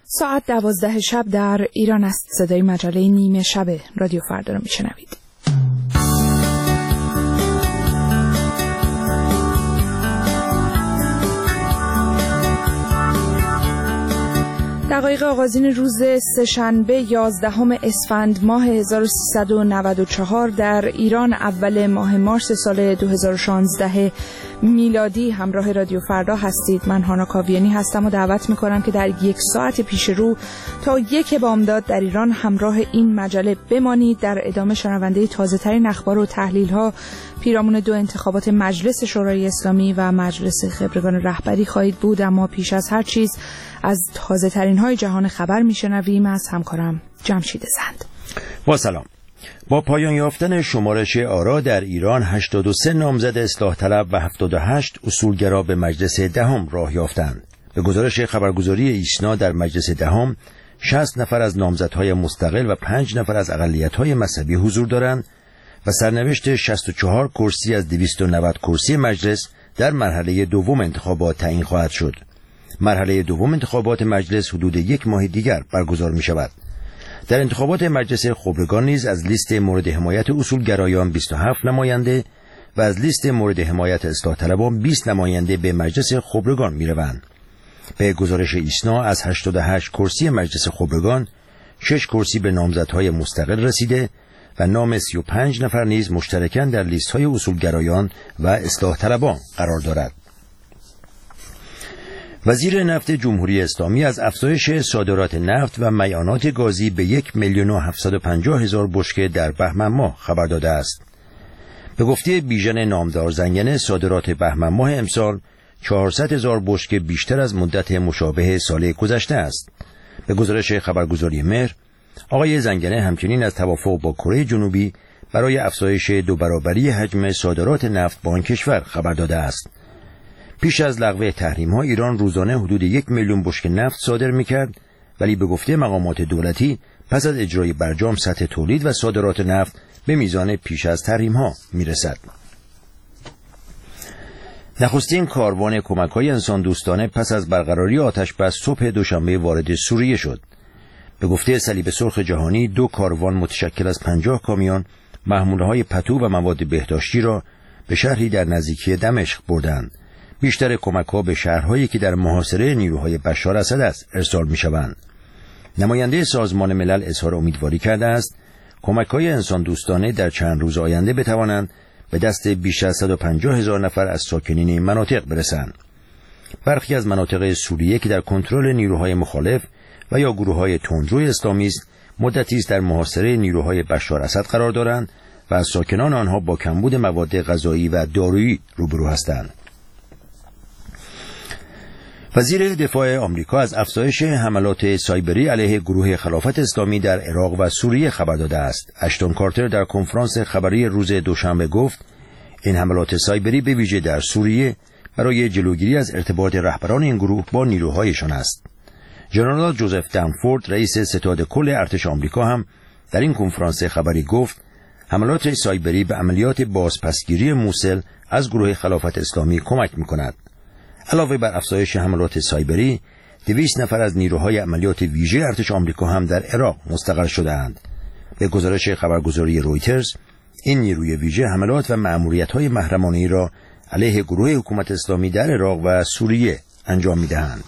ساعت 12 شب در ایران است. صدای مجله نیمه شب رادیو فردا رو میشنوید. دقایق آغازین روز سه‌شنبه 11 اسفند ماه 1394 در ایران، اول ماه مارس سال 2016 میلادی. همراه رادیو فردا هستید. من هانا کاویانی هستم و دعوت میکنم که در یک ساعت پیش رو تا 1 بامداد در ایران همراه این مجله بمانید. در ادامه شنونده تازه ترین اخبار و تحلیل ها پیرامون 2 انتخابات مجلس شورای اسلامی و مجلس خبرگان رهبری خواهید بود. اما پیش از هر چیز از تازه ترین های جهان خبر میشنویم از همکارم جمشید زند. با سلام. با پایان یافتن شمارش آرا در ایران 83 نامزد اصلاح طلب و 78 اصولگرا به مجلس دهم راه یافتند. به گزارش خبرگزاری ایسنا در مجلس دهم 60 نفر از نامزدهای مستقل و 5 نفر از اقلیت‌های مذهبی حضور دارند و سرنوشت 64 کرسی از 290 کرسی مجلس در مرحله دوم انتخابات تعیین خواهد شد. مرحله دوم انتخابات مجلس حدود 1 ماه دیگر برگزار می شود. در انتخابات مجلس خبرگان نیز از لیست مورد حمایت اصولگرایان 27 نماینده و از لیست مورد حمایت اصلاح طلبان 20 نماینده به مجلس خبرگان می روند. به گزارش ایسنا از 88 کرسی مجلس خبرگان 6 کرسی به نامزدهای مستقل رسیده و نام 35 نفر نیز مشترکاً در لیست‌های اصولگرایان و اصلاح طلبان قرار دارد. وزیر نفت جمهوری اسلامی از افزایش صادرات نفت و میعانات گازی به 1,750,000 بشکه در بهمن ماه خبر داده است. به گفته بیژن نامدار زنگنه، صادرات بهمن ماه امسال 400,000 بشکه بیشتر از مدت مشابه سال گذشته است. به گزارش خبرگزاری مهر، آقای زنگنه همچنین از توافق با کره جنوبی برای افزایش 2 برابری حجم صادرات نفت با آن کشور خبر داده است. پیش از لغو تحریم‌ها ایران روزانه حدود 1 میلیون بشکه نفت صادر می‌کرد، ولی به گفته مقامات دولتی پس از اجرای برجام سطح تولید و صادرات نفت به میزان پیش از تحریم‌ها می‌رسد. نخستین کاروان کمک‌های انسان دوستانه پس از برقراری آتش‌بس صبح دوشنبه وارد سوریه شد. به گفته صلیب سرخ جهانی 2 کاروان متشکل از 50 کامیون محموله‌های پتو و مواد بهداشتی را به شهری در نزدیکی دمشق بردند. بیشتر کمک‌ها به شهرهایی که در محاصره نیروهای بشار اسد است ارسال می‌شوند. نماینده سازمان ملل اظهار امیدواری کرده است کمک‌های انسان دوستانه در چند روز آینده بتوانند به دست بیش از 150,000 نفر از ساکنین این مناطق برسند. برخی از مناطق سوریه که در کنترل نیروهای مخالف و یا گروه‌های تندروی اسلامی است، مدتی است در محاصره نیروهای بشار اسد قرار دارند و از ساکنان آنها با کمبود مواد غذایی و دارویی روبرو هستند. وزیر دفاع آمریکا از افزایش حملات سایبری علیه گروه خلافت اسلامی در عراق و سوریه خبر داده است. اشتون کارتر در کنفرانس خبری روز دوشنبه گفت این حملات سایبری به ویژه در سوریه برای جلوگیری از ارتباط رهبران این گروه با نیروهایشان است. ژنرال جوزف دنفورد رئیس ستاد کل ارتش آمریکا هم در این کنفرانس خبری گفت حملات سایبری به عملیات بازپسگیری موصل از گروه خلافت اسلامی کمک می‌کند. علاوه بر افزایش حملات سایبری، 200 نفر از نیروهای عملیات ویژه ارتش آمریکا هم در عراق مستقر شده‌اند. به گزارش خبرگزاری رویترز، این نیروی ویژه حملات و مأموریت‌های محرمانه‌ای را علیه گروه حکومت اسلامی در عراق و سوریه انجام می‌دهند.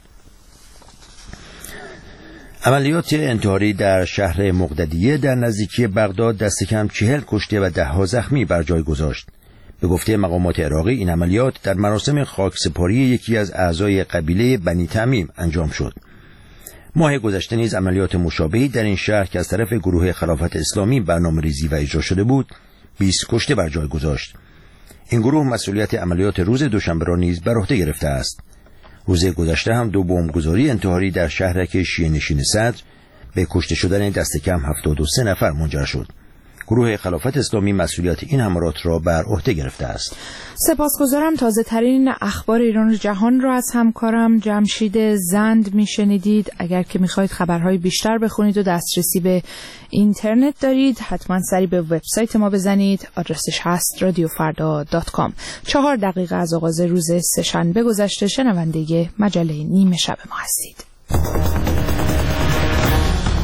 عملیات انتحاری در شهر مقددیه در نزدیکی بغداد دست کم 40 کشته و 10 زخمی بر جای گذاشت. به گفته مقامات عراقی این عملیات در مراسم خاکسپاری یکی از اعضای قبیله بنی تمیم انجام شد. ماه گذشته نیز عملیات مشابهی در این شهر که از طرف گروه خلافت اسلامی برنامه‌ریزی و اجرا شده بود 20 کشته بر جای گذاشت. این گروه مسئولیت عملیات روز دوشنبه را نیز بر عهده گرفته است. روز گذشته هم 2 بمبگذاری انتحاری در شهرک شیعه‌نشین صدر به کشته شدن دست کم 73 نفر منجر شد. گروه خلافت اسلامی مسئولیت این حملات را بر عهده گرفته است. سپاسگزارم. تازه ترین اخبار ایران و جهان را از همکارم جمشید زند میشنیدید. اگر که میخواید خبرهای بیشتر بخونید و دسترسی به اینترنت دارید، حتما سری به وبسایت ما بزنید. آدرسش هست radiofarda.com. 4 دقیقه از آغاز روز سه‌شنبه گذشته. شنونده مجله نیمه شب ما هستید.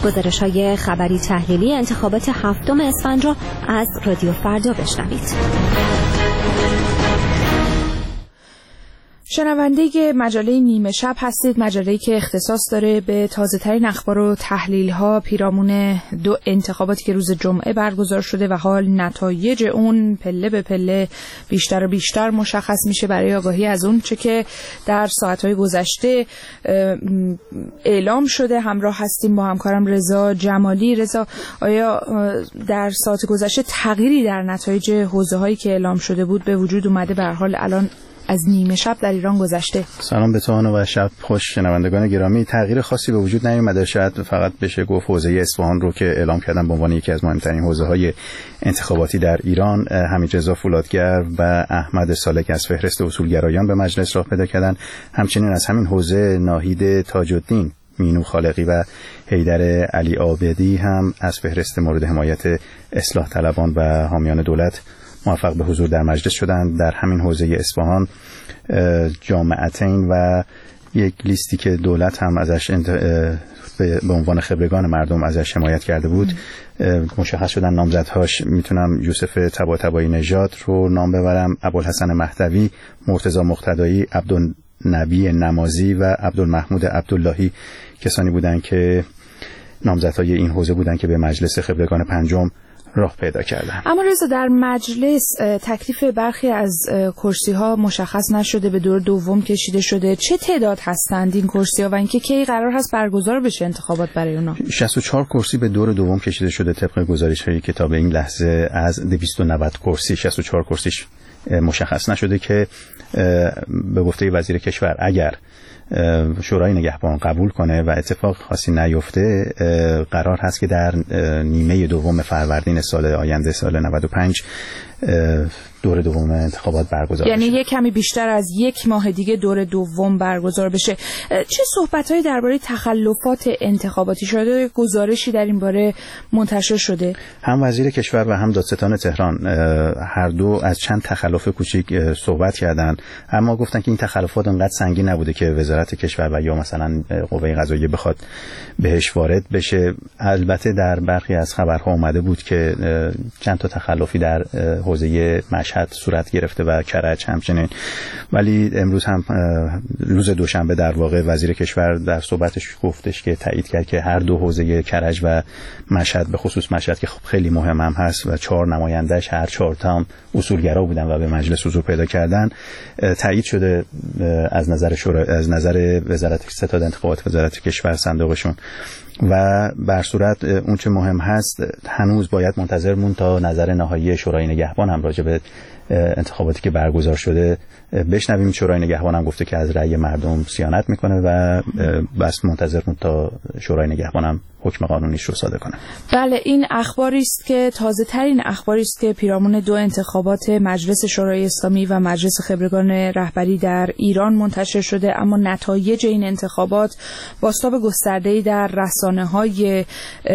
گزارش‌های خبری تحلیلی انتخابات 7 اسفند را از رادیو فردا بشنوید. شنونده مجله نیمه شب هستید، مجله‌ای که اختصاص داره به تازه‌ترین اخبار و تحلیل‌ها پیرامون 2 انتخاباتی که روز جمعه برگزار شده و حال نتایج اون پله به پله بیشتر و بیشتر مشخص میشه. برای آگاهی از اون چه که در ساعت‌های گذشته اعلام شده همراه هستیم با همکارم رضا جمالی. رضا، آیا در ساعت گذشته تغییری در نتایج حوزه‌هایی که اعلام شده بود به وجود اومده؟ به هر حال الان از نیمه شب در ایران گذشته. سلام به تو و شب خوش شنوندگان گرامی. تغییر خاصی به وجود نیومده، شاید فقط بشه گفت حوزه اصفهان رو که اعلام کردن به عنوان یکی از مهمترین حوزه‌های انتخاباتی در ایران، حمیدرضا فولادگر و احمد سالک از فهرست اصولگرایان به مجلس راه پیدا کردن. همچنین از همین حوزه ناهید تاج‌الدین مینو خالقی و حیدر علی عابدی هم از فهرست مورد حمایت اصلاح طلبان و حامیان دولت موفق به حضور در مجلس شدند. در همین حوزه اصفهان جامعتین و یک لیستی که دولت هم ازش به عنوان خبرگان مردم ازش حمایت کرده بود مشخص شدن نامزدهاش. میتونم یوسف طباطبایی نژاد رو نام ببرم، ابوالحسن مهدوی، مرتضی مقتدایی، عبدالنبی نمازی و عبدالمحمود عبداللهی کسانی بودند که نامزدهای این حوزه بودند که به مجلس خبرگان پنجم راه پیدا کردن. اما رضا، در مجلس تکلیف برخی از کرسی ها مشخص نشده، به دور دوم کشیده شده. چه تعداد هستند این کرسی ها و اینکه کی قرار هست برگزار بشه انتخابات برای اونا؟ 64 کرسی به دور دوم کشیده شده طبق گزارش هایی که تا به این لحظه از 290 کرسی 64 کرسیش مشخص نشده که به گفته وزیر کشور اگر شورای نگهبان قبول کنه و اتفاق خاصی نیفته قرار هست که در نیمه دوم فروردین سال آینده سال 95 دور دوم انتخابات برگزار بشه. یعنی یک کمی بیشتر از یک ماه دیگه دور دوم برگزار بشه. چه صحبت‌هایی درباره تخلفات انتخاباتی شده؟ گزارشی در این باره منتشر شده؟ هم وزیر کشور و هم دادستان تهران هر دو از چند تخلف کوچیک صحبت کردند، اما گفتن که این تخلفات انقدر سنگین نبوده که وزارت کشور و یا مثلا قوه قضاییه بخواد بهش وارد بشه. البته در برخی از خبرها اومده بود که چند تا تخلفی در حوزه مشهد صورت گرفته و کرج همچنین، ولی امروز هم روز دوشنبه در واقع وزیر کشور در صحبتش گفتش که تایید کرد که هر دو حوزه کرج و مشهد، به خصوص مشهد که خیلی مهم هم هست و 4 نماینده‌اش هر 4 تا هم اصولگرا بودن و به مجلس حضور پیدا کردن، تایید شده از نظر وزارت ستاد انتخابات وزارت کشور صندوقشون. و بر صورت اون چه مهم هست هنوز باید منتظر مون تا نظر نهایی شورای نگهبان هم راجع به انتخاباتی که برگزار شده بشنویم. شورای نگهبان هم گفته که از رأی مردم صیانت میکنه و بس منتظر مون تا شورای نگهبان هم حکم قانونیش رو صادر کنه. بله، این اخباری است که تازه ترین اخباری است که پیرامون 2 انتخابات مجلس شورای اسلامی و مجلس خبرگان رهبری در ایران منتشر شده، اما نتایج این انتخابات بازتاب گسترده‌ای در رسانه‌های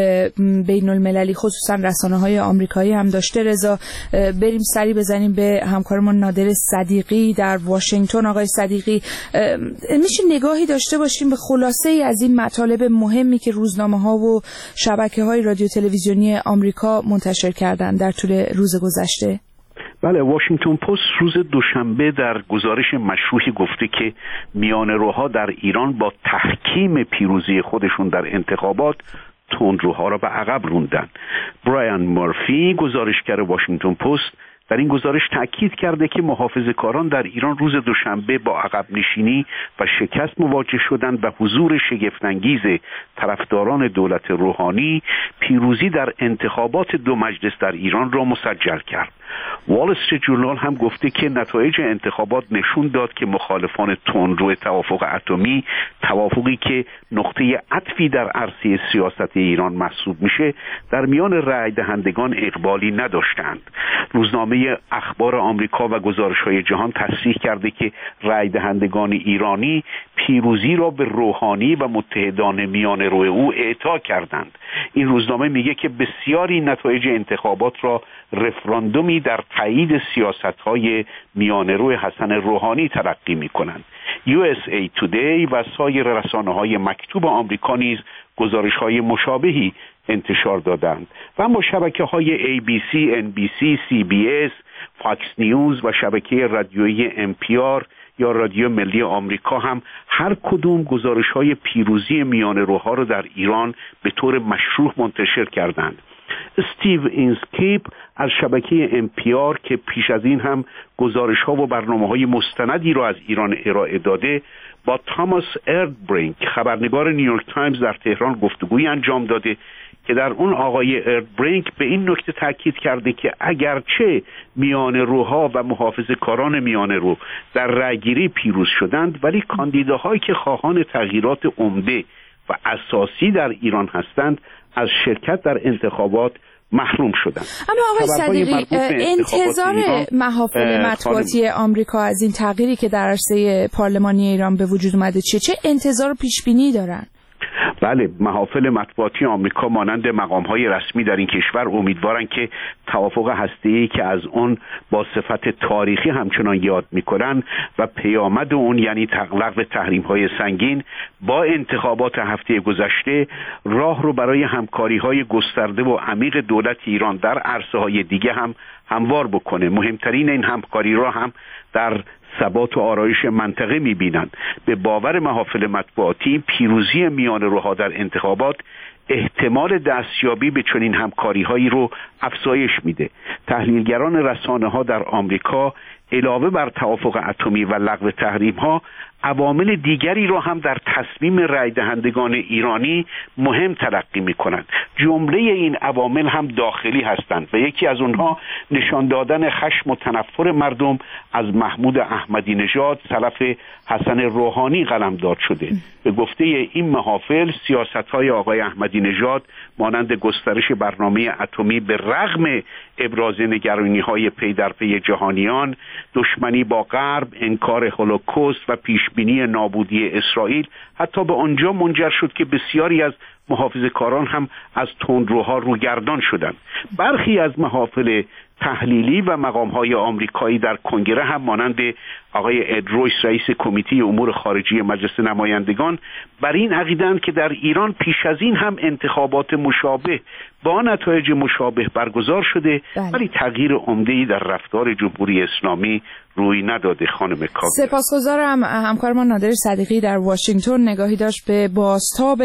بین المللی خصوصا رسانه‌های آمریکایی هم داشته. رضا، بریم سری بزنیم به همکارمون نادر صدیقی در واشنگتن. آقای صدیقی، میشه نگاهی داشته باشیم به خلاصه‌ای از این مطالب مهمی که روزنامه‌ها و شبکه‌های رادیو تلویزیونی آمریکا منتشر کردند در طول روز گذشته؟ بله، واشنگتن پست روز دوشنبه در گزارش مشروحی گفته که میانه‌روها در ایران با تحکیم پیروزی خودشون در انتخابات تندروها را به عقب روندن. برایان مورفی، گزارشگر واشنگتن پست، در این گزارش تأکید کرده که محافظه‌کاران در ایران روز دوشنبه با عقب نشینی و شکست مواجه شدند و حضور شگفت‌انگیز طرفداران دولت روحانی پیروزی در انتخابات 2 مجلس در ایران را مسجل کرد. وال استریت جورنال هم گفته که نتایج انتخابات نشون داد که مخالفان تندرو توافق اتمی، توافقی که نقطه عطفی در عرصه سیاست ایران محسوب میشه، در میان رای دهندگان اقبالی نداشتند. روزنامه اخبار آمریکا و گزارش‌های جهان تصریح کرده که رای دهندگان ایرانی پیروزی را به روحانی و متحدان میانه‌رو او اعطا کردند. این روزنامه میگه که بسیاری نتایج انتخابات را رفراندومی در تایید سیاست‌های میانه‌رو حسن روحانی تلقی می‌کنند. USA Today و سایر رسانه‌های مکتوب آمریکا نیز گزارش‌های مشابهی انتشار دادند و اما شبکه‌های ABC، NBC، CBS، فاکس نیوز و شبکه رادیویی NPR یا رادیو ملی آمریکا هم هر کدوم گزارش‌های پیروزی میانه‌روها را در ایران به طور مشروح منتشر کردند. استیو اینسکیپ از شبکه NPR که پیش از این هم گزارش‌ها و برنامه‌های مستندی را از ایران ارائه داده، با تاماس اردبرینک خبرنگار نیویورک تایمز در تهران گفتگویی انجام داده که در اون آقای اردبرینک به این نکته تاکید کرده که اگرچه میانه‌روها و محافظه‌کاران میانه‌رو در رأی‌گیری پیروز شدند، ولی کاندیداهایی که خواهان تغییرات عمده و اساسی در ایران هستند از شرکت در انتخابات محروم شدند. اما آقای صدیقی، انتظار محافل مطبوعاتی آمریکا از این تغییری که در عرصه پارلمانی ایران به وجود اومده چه انتظار و پیشبینی دارن؟ بله، محافل مطبوعاتی آمریکا مانند مقام‌های رسمی در این کشور امیدوارن که توافق هسته‌ای که از اون با صفت تاریخی همچنان یاد می‌کنن و پیامد اون یعنی لغو تحریم‌های سنگین با انتخابات هفته گذشته راه رو برای همکاری‌های گسترده و عمیق دولت ایران در عرصه‌های دیگه هم هموار بکنه. مهمترین این همکاری را هم در ثبات و آرایش منطقه می‌بینند. به باور محافل مطبوعاتی پیروزی میانه‌روها در انتخابات احتمال دستیابی به چنین همکاری‌هایی رو افزایش میده. تحلیلگران رسانه‌ها در آمریکا علاوه بر توافق اتمی و لغو تحریم‌ها عوامل دیگری را هم در تصمیم رای دهندگان ایرانی مهم تلقی می‌کنند. جمله این عوامل هم داخلی هستند و یکی از اونها نشان دادن خشم و تنفر مردم از محمود احمدی نژاد سلف حسن روحانی قلمداد شده. به گفته این محافل سیاست‌های آقای احمدی نژاد مانند گسترش برنامه اتمی به رغم ابراز نگرانی‌های پی در پی جهانیان، دشمنی با غرب، انکار هولوکوست و پیشبینی نابودی اسرائیل حتی به آنجا منجر شد که بسیاری از محافظه‌کاران هم از تندروها روگردان شدند. برخی از محافل تحلیلی و مقام‌های آمریکایی در کنگره هم مانند آقای اد رویس رئیس کمیته امور خارجی مجلس نمایندگان بر این عقیده‌اند که در ایران پیش از این هم انتخابات مشابه با نتایج مشابه برگزار شده، ولی تغییر عمده‌ای در رفتار جمهوری اسلامی روی نداده. خانم کاوه، سپاسگزارم. همکارمان نادر صدیقی در واشنگتن نگاهی داشت به بازتاب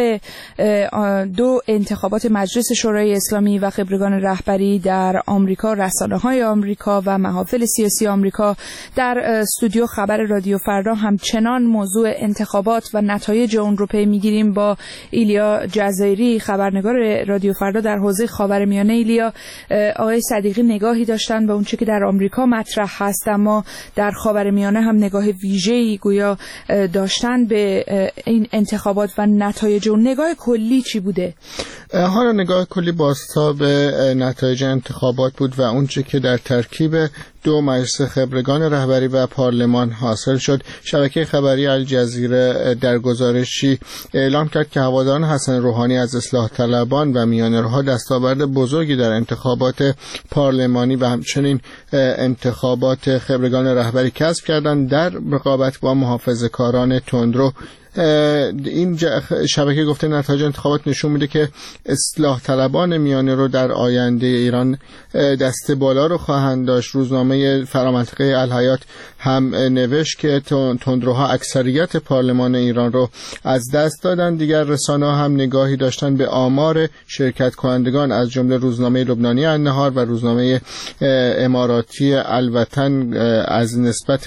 دو انتخابات مجلس شورای اسلامی و خبرگان رهبری در آمریکا، رسانه‌های آمریکا و محافل سیاسی آمریکا. در استودیو خبر رادیو فردا همچنان موضوع انتخابات و نتایج اون رو پی می‌گیریم با ایلیا جزایری، خبرنگار رادیو فردا در حوزه خاورمیانه. ایلیا، آقای صدیقی نگاهی داشتن به اون چیزی که در آمریکا مطرح هست، اما در خاورمیانه هم نگاه ویژه‌ای گویا داشتن به این انتخابات و نتایج اون. نگاه کلی چی بوده؟ حالا نگاه کلی بازتاب نتایج انتخابات بود و اون چیزی که در ترکیب دو مجلس خبرگان رهبری و پارلمان حاصل شد. شبکه خبری الجزیره در گزارشی اعلام کرد که هواداران حسن روحانی از اصلاح طلبان و میانه‌روها دستاورد بزرگی در انتخابات پارلمانی و همچنین انتخابات خبرگان رهبری کسب کردند در رقابت با محافظه‌کاران تندرو. این شبکه گفته نتایج انتخابات نشون میده که اصلاح طلبان میانه‌رو در آینده ایران دست بالا رو خواهند داشت. روزنامه فرامنطقه الحیات هم نوشت که تندروها اکثریت پارلمان ایران رو از دست دادن. دیگر رسانه‌ها هم نگاهی داشتن به آمار شرکت کنندگان از جمله روزنامه لبنانی النهار و روزنامه اماراتی الوطن از نسبت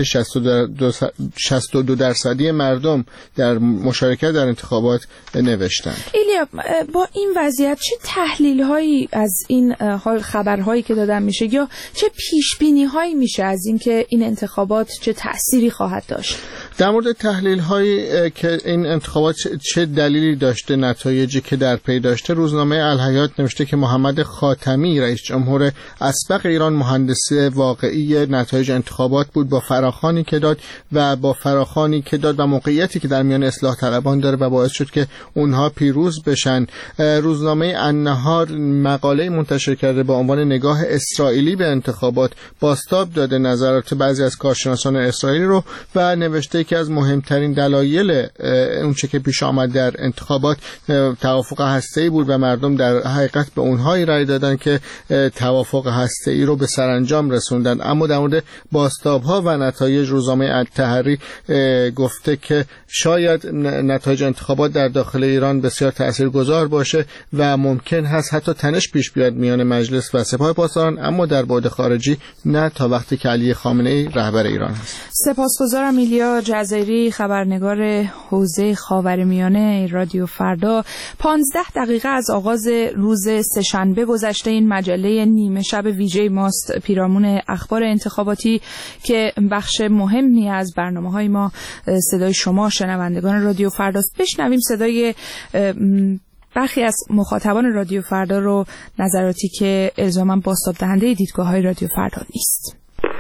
62% مردم در مشارکت در انتخابات نوشتن. ایلیا، با این وضعیت چه تحلیل‌هایی از این حال خبرهایی که دادن میشه یا چه پیش‌بینی‌هایی میشه از اینکه این انتخابات چه تأثیری خواهد داشت؟ در مورد تحلیل‌هایی که این انتخابات چه دلیلی داشته، نتایجی که در پی داشته، روزنامه الحیات نوشته که محمد خاتمی رئیس جمهور اسبق ایران مهندس واقعی نتایج انتخابات بود، با فراخوانی که داد و موقعیتی که در میان اصلاح طلبان داره و باعث شد که اونها پیروز بشن. روزنامه النهار مقاله منتشر کرده با عنوان نگاه اسرائیلی به انتخابات، بازتاب داده نظرات بعضی از کارشناسان اسرائیلی رو و نوشته یکی از مهمترین دلایل اونچه که پیش آمد در انتخابات توافق هسته‌ای بود و مردم در حقیقت به اونهایی رأی دادن که توافق هسته‌ای رو به سرانجام رسوندن. اما در مورد بازتاب‌ها و نتایج روزنامه التحری گفته که شاید نتایج انتخابات در داخل ایران بسیار تاثیرگذار باشه و ممکن هست حتی تنش پیش بیاد میان مجلس و سپاه پاسداران، اما در بعد خارجی نه تا وقتی که علی خامنه‌ای رهبر ایران هست. سپاسگزارم ایلیا جزایری، خبرنگار حوزه خاورمیانه رادیو فردا. 15 دقیقه از آغاز روز سه‌شنبه گذشته. این مجله نیمه شب ویژه ماست، پیرامون اخبار انتخاباتی که بخش مهمی از برنامه‌های ما صدای شما شنوندگان رادیو فرداست. بشنویم صدای برخی از مخاطبان رادیو فردا رو، نظراتی که الزاماً بازتاب دهنده دیدگاه‌های رادیو فردا نیست.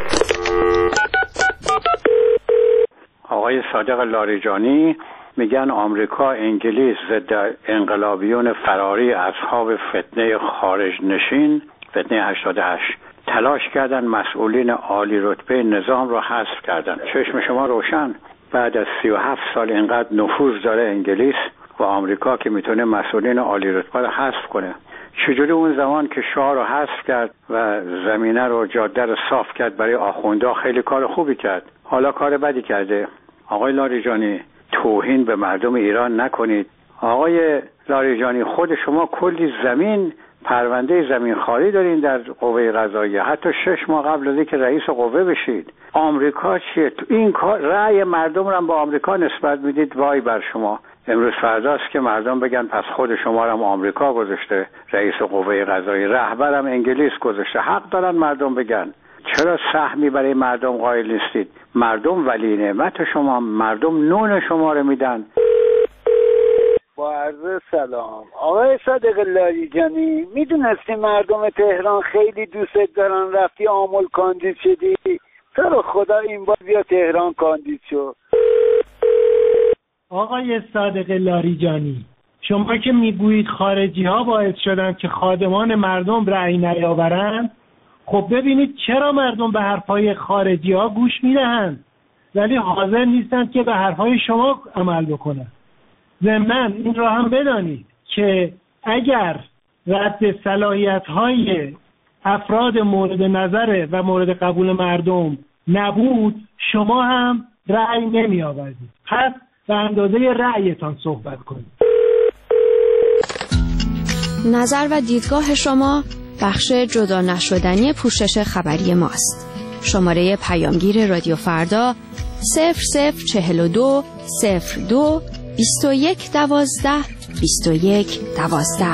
آقای صادق لاریجانی میگن آمریکا، انگلیس ضد انقلابیون فراری اصحاب فتنه خارج نشین، فتنه 88 تلاش کردن مسئولین عالی رتبه نظام رو حذف کردن. چشم شما روشن، بعد از 37 سال اینقدر نفوذ داره انگلیس و آمریکا که میتونه مسئولین عالی رتبه رو حذف کنه. چجوری اون زمان که شاه رو حذف کرد و زمینه رو، جاده رو صاف کرد برای آخوندا، خیلی کار خوبی کرد، حالا کار بدی کرده. آقای لاریجانی، توهین به مردم ایران نکنید. آقای لاریجانی، خود شما کلی زمین، پرونده زمین خاری دارین در قوه قضاییه، حتی 6 ماه قبل از اینکه رئیس قوه بشید. آمریکا چیه؟ تو این کار رأی مردم رو به آمریکا نسبت میدید. وای بر شما. امروز فرداست که مردم بگن پس خود شما رو آمریکا گذاشته رئیس قوه قضاییه، رهبرم انگلیس گذاشته. حق دارن مردم بگن. چرا سهمی برای مردم قائل نیستید؟ مردم ولی نعمت شما، مردم نون شما رو میدن. با عرض سلام آقای صادق لاریجانی، میدونستی مردم تهران خیلی دوست دارن، رفتی آمل کاندید شدی؟ تو رو خدا این بار بیا تهران کاندید شو. آقای صادق لاریجانی، شما که میگویید خارجی ها باعث شدن که خادمان مردم رأی نیاورند، خب ببینید چرا مردم به حرفای خارجی ها گوش میدهند ولی حاضر نیستند که به حرفای شما عمل بکنند. ضمن این را هم بدانید که اگر رد صلاحیت های افراد مورد نظر و مورد قبول مردم نبود، شما هم رأی نمی آوردید. پس به اندازه رأیتان صحبت کنید. نظر و دیدگاه شما بخش جدا نشدنی پوشش خبری ماست. شماره پیامگیر رادیو فردا 0042 02 21 12 21 12.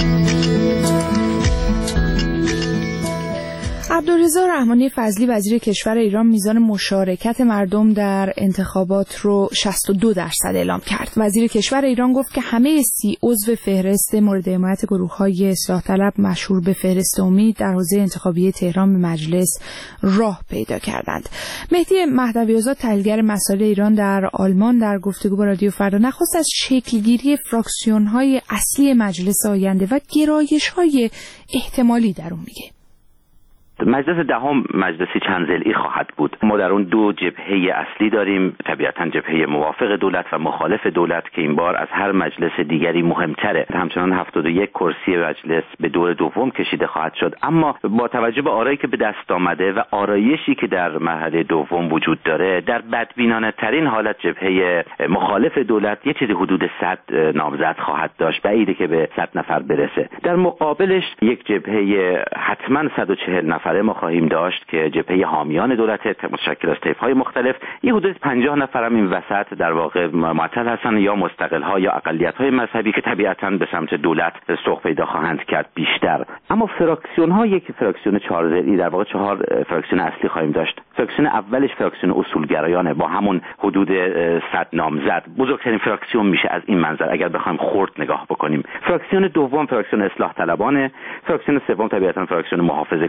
عبدالرضا رحمانی فضلی وزیر کشور ایران میزان مشارکت مردم در انتخابات رو 62% اعلام کرد. وزیر کشور ایران گفت که همه 30 عضو فهرست مورد حمایت گروه‌های اصلاح طلب مشهور به فهرست امید در حوزه انتخابی تهران به مجلس راه پیدا کردند. مهدی مهدوی‌آزاد، تحلیلگر مسائل ایران در آلمان، در گفتگو با رادیو فردا نخست از شکلگیری فراکسیون‌های اصلی مجلس آینده و گرایش‌های احتمالی در اون میگه. مجلس دهم مجلسی چند ضلعی خواهد بود. ما در اون دو جبهه اصلی داریم، طبیعتاً جبهه موافق دولت و مخالف دولت که این بار از هر مجلس دیگری مهمتره. همچنان 71 کرسی مجلس به دور دوم کشیده خواهد شد. اما با توجه به آرایی که به دست آمده و آرایشی که در مرحله دوم وجود داره، در بدبینانه ترین حالت جبهه مخالف دولت یه چیزی حدود 100 نامزد خواهد داشت. بعیده که به 100 نفر برسه. در مقابلش یک جبهه حتما 140 نفر ما خواهیم داشت که جبهه حامیان دولت متشکل از طیف‌های مختلف. یه حدود 50 نفر هم این وسط در واقع معطل هستن، یا مستقل‌ها یا اقلیت‌های مذهبی که طبیعتاً به سمت دولت سوق پیدا خواهند کرد بیشتر. اما فراکسیون‌ها، یک فراکسیون 4 ضلعی، در واقع 4 فراکسیون اصلی خواهیم داشت. فراکسیون اولش فراکسیون اصولگرایانه با همون حدود 100 نامزد. بزرگترین فراکسیون میشه از این منظر اگر بخوایم خرد نگاه بکنیم. فراکسیون دوم فراکسیون اصلاح طلبانه. فراکسیون سوم طبیعتاً فراکسیون محافظه‌کارانه.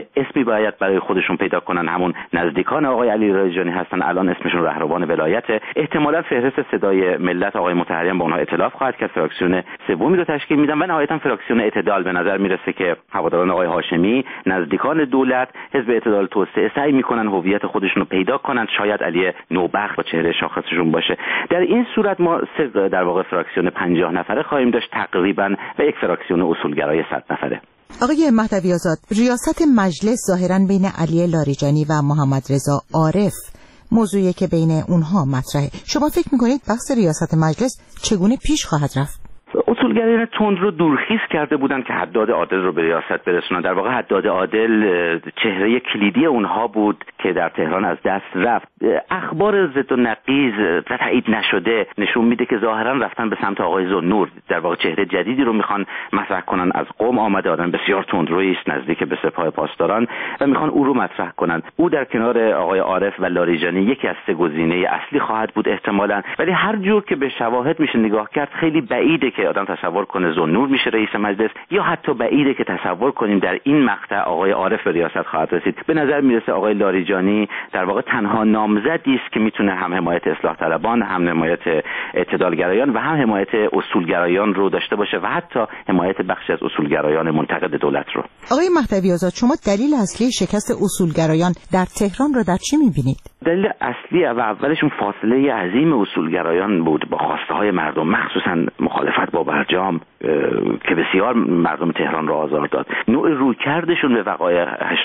اسمی باید برای خودشون پیدا کنن. همون نزدیکان آقای علی لاریجانی هستن، الان اسمشون رهروان ولایت. احتمالاً فهرست صدای ملت آقای مطهری با اونها ائتلاف خواهد کرد، فراکسیون سومی رو تشکیل میدن و نهایتاً فراکسیون اعتدال. به نظر میرسه که هواداران آقای هاشمی، نزدیکان دولت، حزب اعتدال توسعه سعی میکنن هویت خودشون رو پیدا کنن. شاید علی نوبخت با چهره شاخصشون باشه. در این صورت ما در واقع فراکسیون 50 نفره خواهیم داشت تقریبا و یک فراکسیون اصولگرای 100 نفره. آقای مهدوی آزاد، ریاست مجلس ظاهراً بین علی لاریجانی و محمد رضا عارف موضوعی که بین اونها مطرحه. شما فکر میکنید بحث ریاست مجلس چگونه پیش خواهد رفت؟ اصولگرایان تند رو دورخیز کرده بودن که حداد عادل رو به ریاست برسونن. در واقع حداد عادل چهره کلیدی اونها بود که در تهران از دست رفت. اخبار ضد و نقیض و تایید نشده نشون میده که ظاهرا رفتن به سمت آقای ذوالنور. در واقع چهره جدیدی رو میخوان مطرح کنن. از قم آمده، آدم بسیار تندرویی است، نزدیک به سپاه پاسداران و میخوان او رو مطرح کنن. او در کنار آقای عارف و لاریجانی یکی از سه گزینه اصلی خواهد بود احتمالاً. ولی هر جور که به شواهد میشه نگاه کرد خیلی بعیده که آدم تصور کنه ذوالنور میشه رئیس مجلس، یا حتی بعیده که تصور کنیم در این مقطع آقای عارف به ریاست خواهد رسید. به نظر میرسه آقای لاریجانی در واقع تنها نامزدی است که میتونه هم حمایت اصلاح طلبان، هم حمایت اعتدالگرایان و هم حمایت اصولگرایان رو داشته باشه و حتی حمایت بخشی از اصولگرایان منتقد دولت رو. آقای مهدوی آزاد، شما دلیل اصلی شکست اصولگرایان در تهران رو در چی میبینید؟ دلیل اصلی و اولشون فاصله عظیم اصولگرایان بود با خواسته های مردم، مخصوصا مخالفت با برجام که بسیار مردم تهران را آزار داد. نوع رویکردشون به وقایع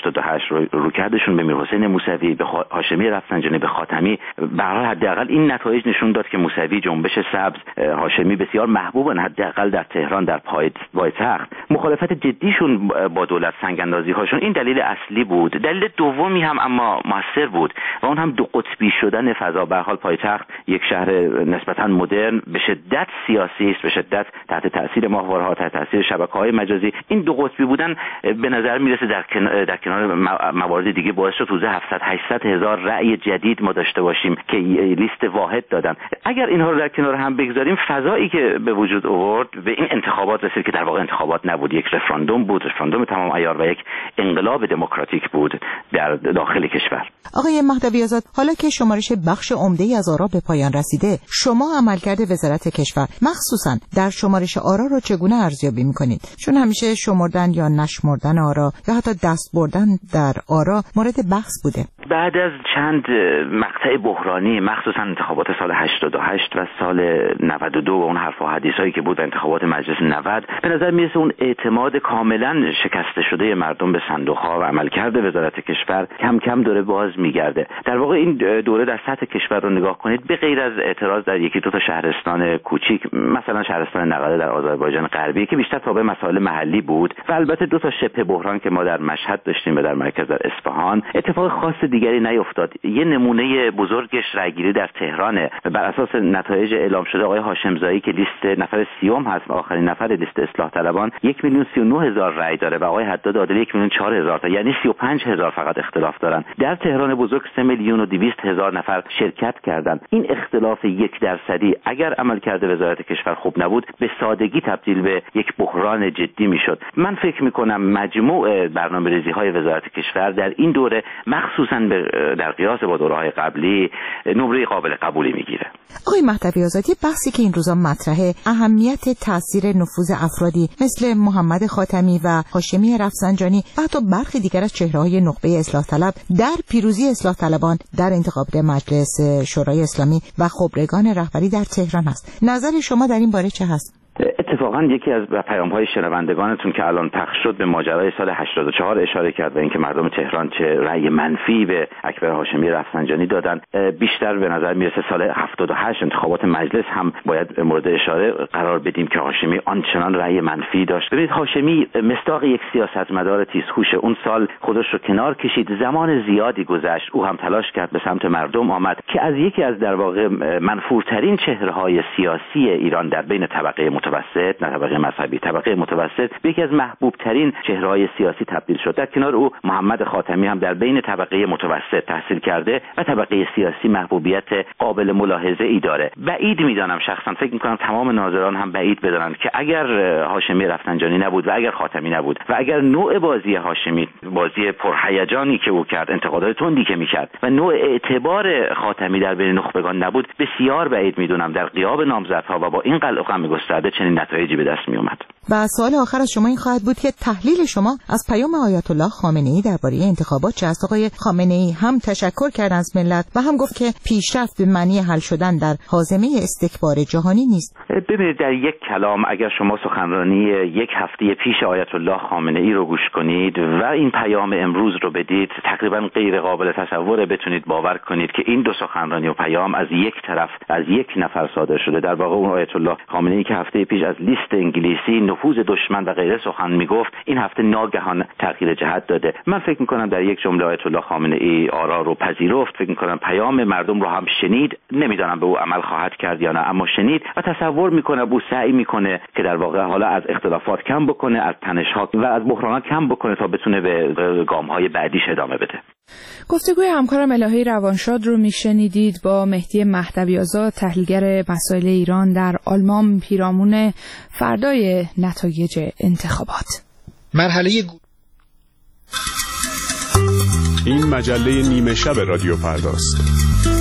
88، رویکردشون به میرحسین موسوی، به هاشمی رفسنجانی، به خاتمی، به هر حال حداقل این نتایج نشون داد که موسوی، جنبش سبز، هاشمی بسیار محبوبن حداقل در تهران، در پایتخت. مخالفت جدیشون با دولت، سنگ اندازی هاشون، این دلیل اصلی بود. دلیل دومی هم اما موثر بود و اون هم دو قطبی شدن فضا. به هر حال پایتخت یک شهر نسبتا مدرن، به شدت سیاسی است، به شدت تحت تاثیر ماهوارها، تحت تاثیر شبکه‌های مجازی. این دو قطبی بودن به نظر میرسه در کنار موارد دیگه باعث شد حدود 700-800 هزار رأی جدید ما داشته باشیم که لیست واحد دادن. اگر اینها رو در کنار هم بگذاریم، فضایی که به وجود آورد به این انتخابات رسید که در واقع انتخابات نبود، یک رفراندوم بود، رفراندوم تمام عیار و یک انقلاب دموکراتیک بود در داخل کشور. آقای مهدوی آزاد، حالا که شمارش بخش عمده‌ای از آرا به پایان رسیده، شما عملکرد وزارت کشور مخصوصاً در شمارش آرا رو چگونه ارزیابی می‌کنید؟ چون همیشه شمردن یا نشمردن آرا یا حتی دست بردن در آرا مورد بحث بوده. بعد از چند مقطع بحرانی، مخصوصاً انتخابات سال 88 و سال 92 و اون حرف و حدیثایی که بود و انتخابات مجلس 90، به نظر میرسه اون اعتماد کاملا شکسته شده مردم به صندوق‌ها و عملکرد وزارت کشور کم کم داره باز میگرده. در واقع این دوره در سطح کشور رو نگاه کنید، به غیر از اعتراض در یکی دو تا شهرستان کوچیک، مثلا شهرستان نقده در آذربایجان غربی که بیشتر تابع مسائل محلی بود و البته دو تا شبه بحران که ما در مشهد داشتیم و در مرکز در اصفهان، اتفاق خاص دیگری نیفتاد. یه نمونه بزرگش رأیگیری در تهرانه. بر اساس نتایج اعلام شده آقای هاشمزایی که لیست نفر سیوم هست و آخرین نفر لیست اصلاح طلبان 1,039,000 رأی داره و آقای حداد عادل 1,004,000 تا، یعنی 35,000 فقط اختلاف دارن. در تهران بزرگ 3,200,000 نفر شرکت کردند. این اختلاف 1% اگر عملکرد وزارت کشور خوب نبود به سادگی تبدیل به یک بحران جدی میشد. من فکر میکنم مجموع برنامه‌ریزی‌های وزارت کشور در این دوره مخصوصاً در قیاس با دوره‌های قبلی نمره قابل قبولی میگیره. آقای مهدوی آزاد، بحثی که این روزا مطرحه اهمیت تاثیر نفوذ افرادی مثل محمد خاتمی و هاشمی رفسنجانی و حتی برخی دیگر از چهره‌های نخبه اصلاح طلب در پیروزی اصلاح طلبان در انتخابات مجلس شورای اسلامی و خبرگان رهبری در تهران است. نظر شما در این باره چه هست؟ اتفاقا یکی از پیام‌های شنوندگانتون که الان پخش شد به ماجرای سال 84 اشاره کرد و اینکه مردم تهران چه رأی منفی به اکبر هاشمی رفسنجانی دادن. بیشتر به نظر میرسه سال 78 انتخابات مجلس هم باید مورد اشاره قرار بدیم که هاشمی آنچنان رأی منفی داشت. ببینید هاشمی مصداق یک سیاستمدار تیزهوش، اون سال خودش رو کنار کشید، زمان زیادی گذشت، او هم تلاش کرد به سمت مردم آمد که از یکی از در واقع منفورترین چهره‌های سیاسی ایران در بین طبقه متوسط، نه طبقه مذهبی، طبقه متوسط به یکی از محبوب ترین چهره‌های سیاسی تبدیل شد. در کنار او محمد خاتمی هم در بین طبقه متوسط تحصیل کرده و طبقه سیاسی محبوبیت قابل ملاحظه ای داره. بعید میدانم، شخصا فکر میکنم تمام ناظران هم بعید بدانند که اگر هاشمی رفسنجانی نبود و اگر خاتمی نبود و اگر نوع بازی هاشمی، بازی پرهیجانی که او کرد، انتقادات تندی که میکرد و نوع اعتبار خاتمی در بین نخبگان نبود، بسیار بعید میدونم در غیاب نامزدها و با این قلع و قم گسترده چنین نتایجی به دست میومد. و سوال آخر از شما این خواهد بود که تحلیل شما از پیام آیت الله خامنه‌ای درباره انتخابات چه است؟ آقای خامنه‌ای هم تشکر کرد از ملت و هم گفت که پیشرفت به معنی حل شدن در هاضمه استکبار جهانی نیست. ببینید، در یک کلام اگر شما سخنرانی یک هفته پیش آیت الله خامنه‌ای رو گوش کنید و این پیام امروز رو بدید، تقریبا غیر قابل تصوره بتونید باور کنید که این دو سخنرانی و پیام از یک طرف، از یک نفر صادر شده. در واقع اون آیت الله خامنه‌ای که هفته پیش از لیست انگلیسی، نفوذ دشمن و غیره سخن میگفت، این هفته ناگهان تغییر جهت داده. من فکر می‌کنم در یک جمله آیت الله خامنه‌ای آرا رو پذیرفت. فکر می‌کنم پیام مردم رو هم شنید. نمیدونم به او عمل خواهد کرد یا نه، اما شنید و تصور می‌کنه او سعی می‌کنه که در واقع حالا از اختلافات کم بکنه، از تنش‌ها و از بحرانات کم بکنه تا بتونه به گام‌های بعدیش ادامه بده. گفتگوی همکارم الهی روانشاد رو میشنیدید با مهدی مهدوی‌آزاد، تحلیلگر مسائل ایران در آلمان، پیرامون فردای نتایج انتخابات. مرحله این مجله نیمه شب رادیو فرداست.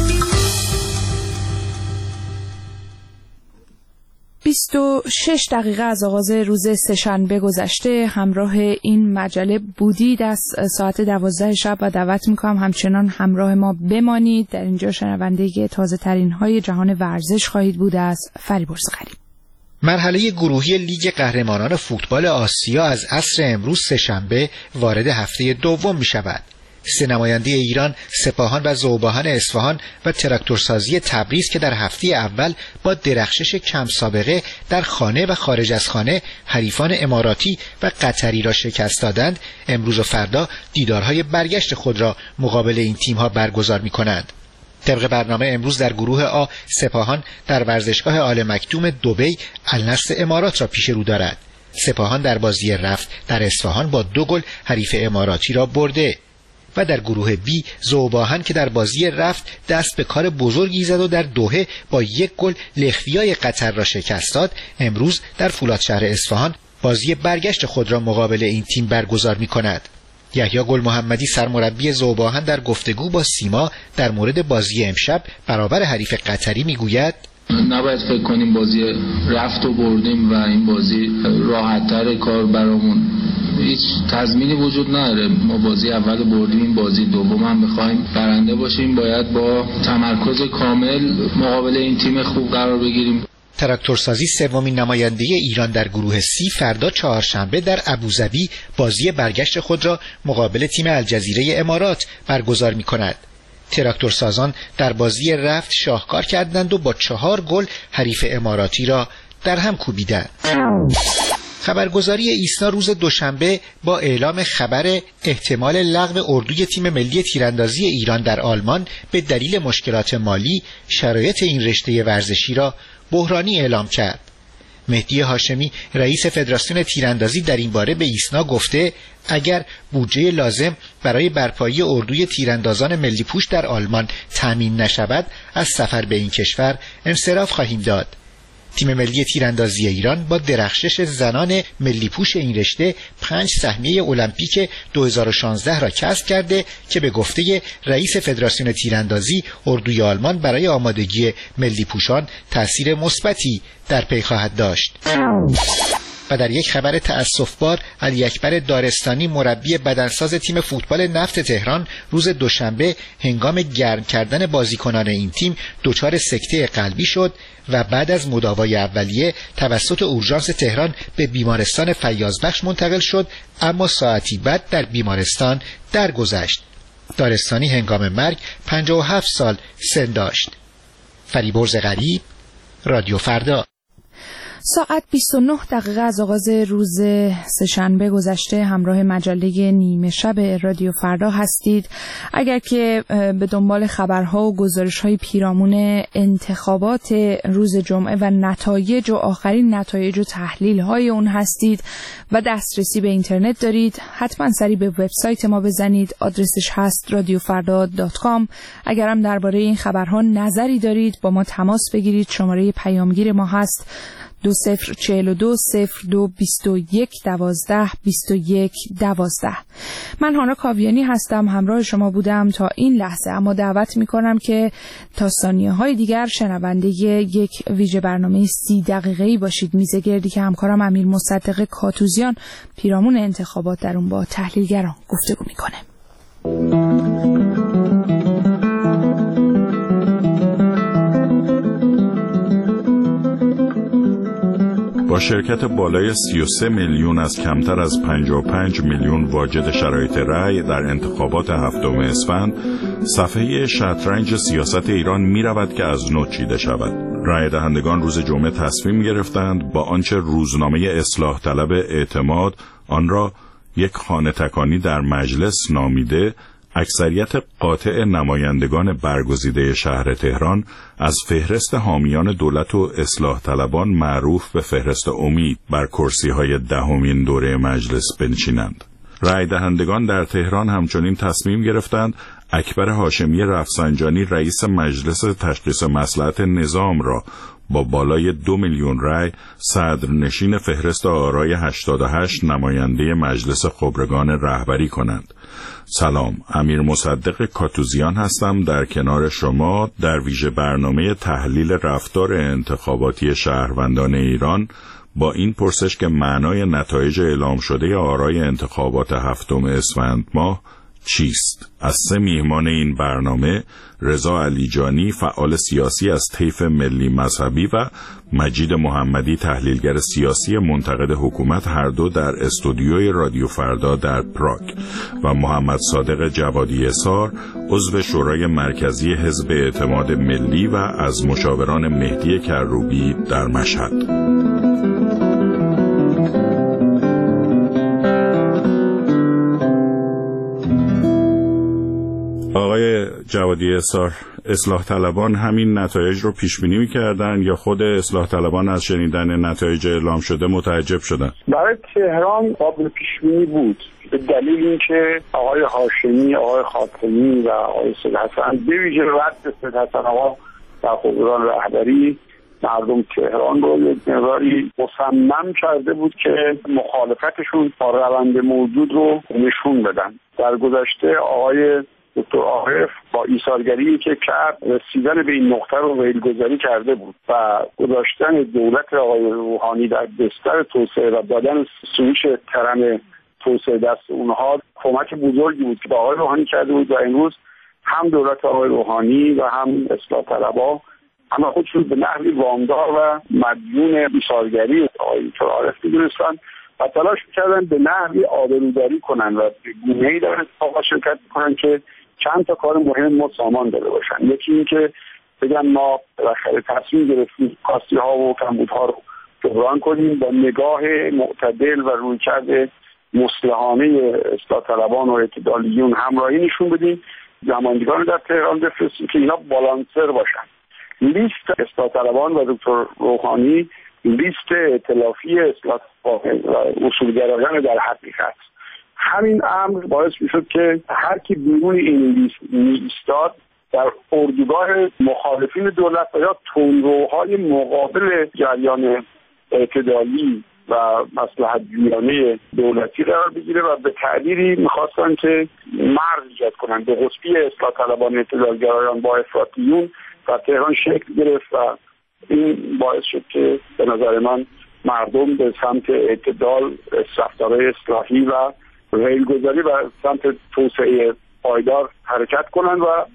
26 دقیقه از آغاز روز سه‌شنبه گذشته. همراه این مجله بودید از ساعت 12 شب و دعوت میکنم همچنان همراه ما بمانید. در اینجا شنونده تازه ترین های جهان ورزش خواهید بود از فریبرز غریب. مرحله گروهی لیگ قهرمانان فوتبال آسیا از عصر امروز سه‌شنبه وارد هفته دوم می شود. سه نماینده ایران، سپاهان و ذوباهن اصفهان و تراکتورسازی تبریز که در هفته اول با درخشش کم سابقه در خانه و خارج از خانه حریفان اماراتی و قطری را شکست دادند، امروز و فردا دیدارهای برگشت خود را مقابل این تیم‌ها برگزار می‌کنند. طبق برنامه امروز در گروه آ سپاهان در ورزشگاه آل مکتوم دبی النصر امارات را پیش رو دارد. سپاهان در بازی رفت در اصفهان با 2 گل حریف اماراتی را برده و در گروه بی ذوباهن که در بازی رفت دست به کار بزرگی زد و در دوحه با 1 گل لخویای قطر را شکست داد، امروز در فولادشهر اصفهان بازی برگشت خود را مقابل این تیم برگزار می‌کند. یحیی گل محمدی سرمربی ذوباهن در گفتگو با سیما در مورد بازی امشب برابر حریف قطری میگوید: نباید فکر کنیم بازی رفت و بردیم و این بازی راحت‌تر کار برامون، هیچ تضمینی وجود نداره. ما بازی اول بردیم، بازی دوم هم بخوایم برنده باشیم باید با تمرکز کامل مقابل این تیم خوب قرار بگیریم. تراکتورسازی سومین نماینده ایران در گروه سی فردا چهارشنبه در ابوظبی بازی برگشت خود را مقابل تیم الجزیره امارات برگزار می‌کند. تراکتورسازان در بازی رفت شاهکار کردند و با 4 گل حریف اماراتی را در هم کوبیدند. خبرگزاری ایسنا روز دوشنبه با اعلام خبر احتمال لغو اردوی تیم ملی تیراندازی ایران در آلمان به دلیل مشکلات مالی شرایط این رشته ورزشی را بحرانی اعلام کرد. مهدی هاشمی رئیس فدراسیون تیراندازی در این باره به ایسنا گفته اگر بودجه لازم برای برپایی اردوی تیراندازان ملی پوش در آلمان تامین نشود از سفر به این کشور انصراف خواهیم داد. تیم ملی تیراندازی ایران با درخشش زنان ملی پوش این رشته 5 سهمیه المپیک 2016 را کسب کرده که به گفته رئیس فدراسیون تیراندازی اردوی آلمان برای آمادگی ملی پوشان تأثیر مثبتی در پی خواهد داشت. و در یک خبر تأسف‌بار علی اکبر دارستانی مربی بدنساز تیم فوتبال نفت تهران روز دوشنبه هنگام گرم کردن بازیکنان این تیم دچار سکته قلبی شد و بعد از مداوای اولیه توسط اورژانس تهران به بیمارستان فیاضبخش منتقل شد، اما ساعتی بعد در بیمارستان درگذشت. دارستانی هنگام مرگ 57 سال سن داشت. فریبرز غریب، رادیو فردا. ساعت 29 از آغاز روز سه‌شنبه گذشته همراه مجله نیمه شب رادیو فردا هستید. اگر که به دنبال خبرها و گزارش‌های پیرامون انتخابات روز جمعه و نتایج و آخرین نتایج و تحلیل‌های اون هستید و دسترسی به اینترنت دارید، حتما سری به وبسایت ما بزنید. آدرسش هست radiofarda.com. اگر هم درباره این خبرها نظری دارید با ما تماس بگیرید. شماره پیامگیر ما هست 2042 02 21 12 21 12. من هانا کاویانی هستم، همراه شما بودم تا این لحظه، اما دعوت میکنم که تا ثانیه‌های دیگر شنونده یک ویژه برنامه 30 دقیقه‌ای باشید. میزه گردی که همکارم امیر مصدق کاتوزیان پیرامون انتخابات در اون با تحلیلگران گفتگو میکنه. با شرکت بالای 33 میلیون از کمتر از 55 میلیون واجد شرایط رأی در انتخابات هفتم اسفند، صفحه شطرنج سیاست ایران می رود که از نو چیده شود. رأی دهندگان روز جمعه تصمیم گرفتند با آنچه روزنامه اصلاح طلب اعتماد آن را یک خانه تکانی در مجلس نامیده، اکثریت قاطع نمایندگان برگزیده شهر تهران از فهرست حامیان دولت و اصلاح طلبان معروف به فهرست امید بر کرسی‌های دهمین دوره مجلس بنشینند. رای دهندگان در تهران همچنین تصمیم گرفتند اکبر هاشمی رفسنجانی رئیس مجلس تشخیص مصلحت نظام را با بالای 2 میلیون رای صدرنشین فهرست آرای 88 نماینده مجلس خبرگان رهبری کنند. سلام، امیر مصدق کاتوزیان هستم در کنار شما در ویژه برنامه تحلیل رفتار انتخاباتی شهروندان ایران با این پرسش که معنای نتایج اعلام شده آرای انتخابات هفتم اسفند ماه چیست؟ از 3 میهمان این برنامه، رضا علیجانی فعال سیاسی از طیف ملی مذهبی و مجید محمدی تحلیلگر سیاسی منتقد حکومت، هر دو در استودیوی رادیو فردا در پراگ، و محمد صادق جوادی اصار عضو شورای مرکزی حزب اعتماد ملی و از مشاوران مهدی کروبی در مشهد. آقای جوادی اصار، اصلاح طلبان همین نتایج رو پیش بینی می‌کردن یا خود اصلاح طلبان از شنیدن نتایج اعلام شده متعجب شدن؟ برای تهران قابل پیش بینی بود، به دلیل اینکه آقای هاشمی، آقای خاتمی و آقای سید حسن به ویژه رد سید حسن آقا در خبرگان رهبری مردم تهران رو یک مقداری مصمم کرده بود که مخالفتشون با روند موجود رو نشون بدن. در گذشته آقای دکتر عارف با ایثارگری که کرد رسیدن به این نقطه رو ریلگذاری کرده بود و گذاشتن دولت آقای روحانی در بستر توسعه و دادن سویچ ترن توسعه دست اونها کمک بزرگی بود که با آقای روحانی کرده بود و امروز هم دولت آقای روحانی و هم اصلاح طلبها همه خودشون به نحوی وامدار و مدیون ایثارگری آقای دکتر عارف می‌دونستن و تلاش می‌کردن به نحوی آبروداری کنن و به گونه‌ای در انتخابات شرکت کنن که چند تا کار مهم و سامان داده باشن. یکی این که بگن ما بالاخره تصمیم گرفتیم کاستی‌ها و کمبودها رو جبران کنیم، با نگاه معتدل و رویکرد مصلحانه اصلاح طلبان و اعتدالیون همراهی نشون بدیم، نمایندگان رو در تهران بفرستیم که اینا بالانسر باشن. لیست اصلاح طلبان و دکتر روحانی لیست ائتلافی اصلاح و اصولگرایان در حقیقت. همین امر باعث میشد که هر کی بیرون این لیست می‌ایستاد در اردوگاه مخالفین دولت و یا تندروهای مقابل جریان اعتدالی و مصلحت جویانه دولتی قرار بگیره و به تعبیری میخواستن که مرز ایجاد کنن. به قطبی اصلاح طلبان اعتدالگرایان با افراطیون در تهران شکل گرفت و این باعث شد که به نظر من مردم به سمت اعتدال، رفتارهای اصلاحی و ریلگذاری و سمت توسعه پایدار حرکت کنن و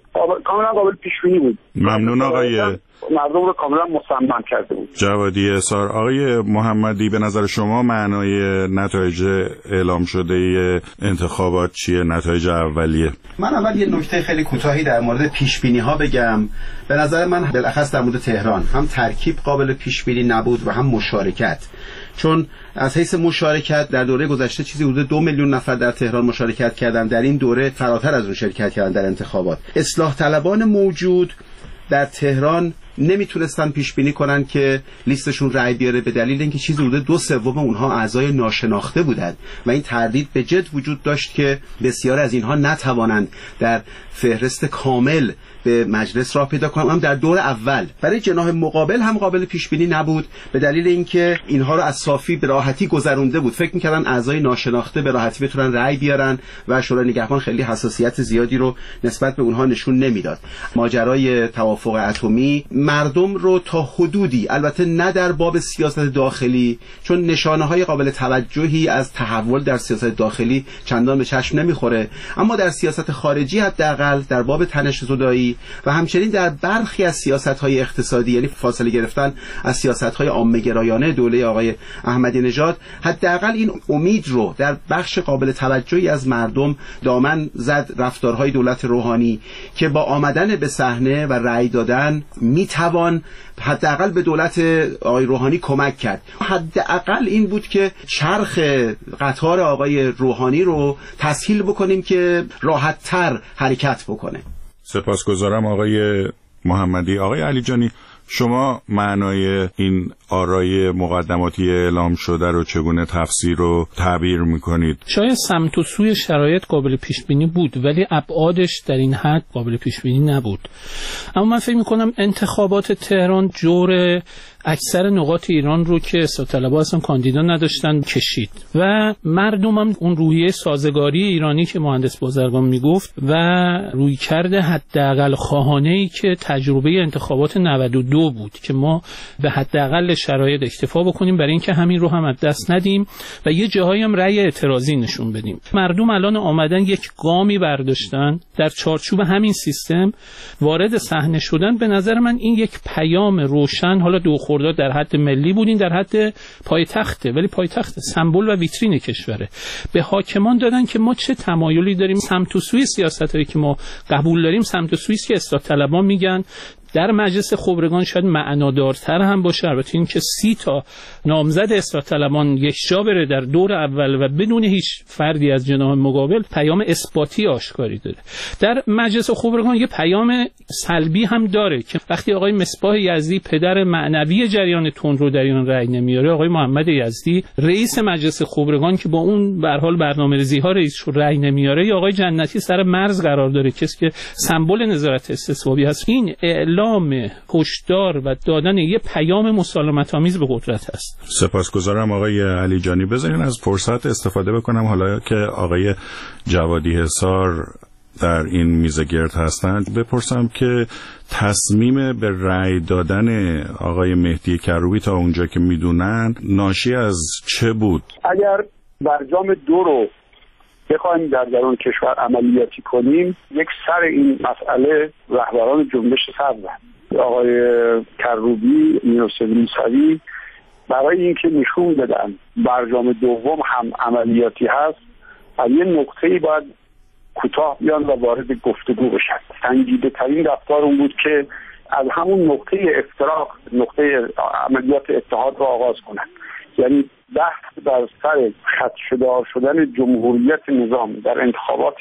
کاملا قابل پیش بینی بود. ممنون آقای مردم رو کاملا مصمم کرده بود. جوادی احصار. آقای محمدی، به نظر شما معنای نتایج اعلام شده انتخابات چیه؟ نتایج اولیه. من اول یه نکته خیلی کوتاهی در مورد پیش بینی ها بگم. به نظر من بالاخص در مورد تهران هم ترکیب قابل پیش بینی نبود و هم مشارکت. چون از حیث مشارکت در دوره گذشته چیزی حدود 2 میلیون نفر در تهران مشارکت کردن، در این دوره فراتر از اون شرکت کردن در انتخابات. اصلاح طلبان موجود در تهران نمیتونستن پیش بینی کنن که لیستشون رأی بیاره، به دلیل اینکه چیزی حدود 2/3 اونها اعضای ناشناخته بودند و این تردید به جد وجود داشت که بسیار از اینها نتوانند در فهرست کامل به مجلس راه پیدا کنم. هم در دور اول برای جناح مقابل هم قابل پیش بینی نبود، به دلیل اینکه اینها رو از صافی به راحتی گذرونده بود. فکر می‌کردن اعضای ناشناخته به راحتی بتونن رأی بیارن و شورای نگهبان خیلی حساسیت زیادی رو نسبت به اونها نشون نمیداد. ماجرای توافق اتمی مردم رو تا حدودی، البته نه در باب سیاست داخلی، چون نشانه‌های قابل توجهی از تحول در سیاست داخلی چندان به چشم نمیخوره، اما در سیاست خارجی حداقل در باب تنش زدایی و همچنین در برخی از سیاست‌های اقتصادی، یعنی فاصله گرفتن از سیاست‌های عامه‌گرایانه دوله آقای احمدی نژاد، حداقل این امید رو در بخش قابل توجهی از مردم دامن زد رفتارهای دولت روحانی که با آمدن به صحنه و رأی دادن میتوان حداقل به دولت آقای روحانی کمک کرد. حداقل این بود که چرخ قطار آقای روحانی رو تسهیل بکنیم که راحت‌تر حرکت بکنه. سپاسگزارم آقای محمدی. آقای علیجانی، شما معنای این آرای مقدماتی اعلام شده رو چگونه تفسیر و تعبیر میکنید؟ شاید سمت و سوی شرایط قابل پیش بینی بود، ولی ابعادش در این حد قابل پیش بینی نبود. اما من فکر میکنم انتخابات تهران جور اکثر نقاط ایران رو که اصلاح طلبها اصلا کاندیدا نداشتن کشید و مردم هم اون روحیه سازگاری ایرانی که مهندس بازرگان میگفت و رویکرد حداقل خواهانه‌ای که تجربه انتخابات 92 بود که ما به حداقل شرایط اکتفا بکنیم برای اینکه همین رو هم از دست ندیم و یه جاهایی هم رأی اعتراضی نشون بدیم. مردم الان آمدن یک گامی برداشتن در چارچوب همین سیستم وارد صحنه شدن. به نظر من این یک پیام روشن، حالا دو خرداد در حد ملی بودین، در حد پایتخته، ولی پایتخت سمبل و ویترین کشوره، به حاکمان دادن که ما چه تمایلی داریم. سمت و سوی سیاستایی که ما قبول داریم سمت و سویی که اصلاح طلبان میگن در مجلس خبرگان شاید معنادارتر هم باشه. البته این که 30 تا نامزد اصلاح طلبان یک جا بره در دور اول و بدون هیچ فردی از جناح مقابل پیام اثباتی آشکاری داره. در مجلس خبرگان یه پیام سلبی هم داره که وقتی آقای مصباح یزدی پدر معنوی جریان تندرو در ایران رأی نمیاره، آقای محمد یزدی رئیس مجلس خبرگان که با اون به هر حال برنامه‌ریزی‌ها رئیس شو رأی نمیاره، یا آقای جنتی سر مرز قرار داره، کسی که سمبل نظارت استصوابی هست. این اعلام هشدار و دادن یه پیام مسالمت‌آمیز به قدرت است. سپاسگزارم آقای علیجانی. بذارین از فرصت استفاده بکنم حالا که آقای جوادی حصار در این میز گرد هستند بپرسم که تصمیم به رأی دادن آقای مهدی کروبی تا اونجا که میدونن ناشی از چه بود؟ اگر برجام 2 رو بخوایم در درون کشور عملیاتی کنیم، یک سر این مسئله رهبران جنبش سبزن، آقای کروبی، میرحسین موسوی، برای اینکه نشون بدن برجام 2 هم عملیاتی هست، از یه نقطه‌ای باید کوتاه بیان و وارد گفتگو بشن. سنجیده ترین رفتار اون بود که از همون نقطه افتراق، نقطه عملیات اتحاد رو آغاز کنن. یعنی بحث در سر خدشه‌دار شدن جمهوریت نظام در انتخابات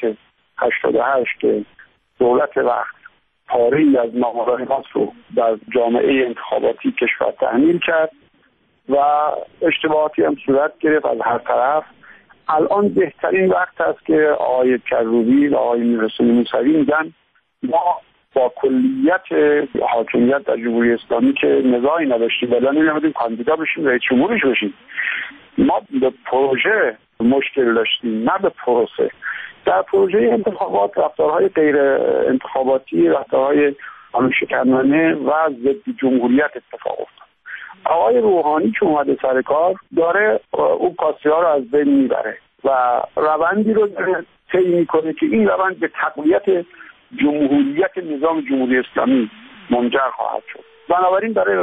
88 که دولت وقت پاره‌ای از نامرئیات رو در جامعه انتخاباتی کشور تحمیل کرد و اشتباهاتی هم صورت گرفت از هر طرف. الان بهترین وقت است که آقای کروبی و آقای میرحسین موسوی میگن ما با کلیت حاکمیت در جمهوری اسلامی که نزاعی نداشتیم ولی نمی‌آمدیم کاندیدا بشیم رئیس جمهورش بشیم. ما به پروژه مشکل داشتیم، نه به پروسه. در پروژه انتخابات رفتارهای غیر انتخاباتی، رفتارهای قانون‌شکنانه و ضد جمهوریت اتفاق افتاد. آقای روحانی که اومده سر کار داره اون کاسی‌ها رو از بین میبره و روندی رو طی میکنه که این روند به تقویت جمهوریت نظام جمهوری اسلامی منجر خواهد شد. بنابراین برای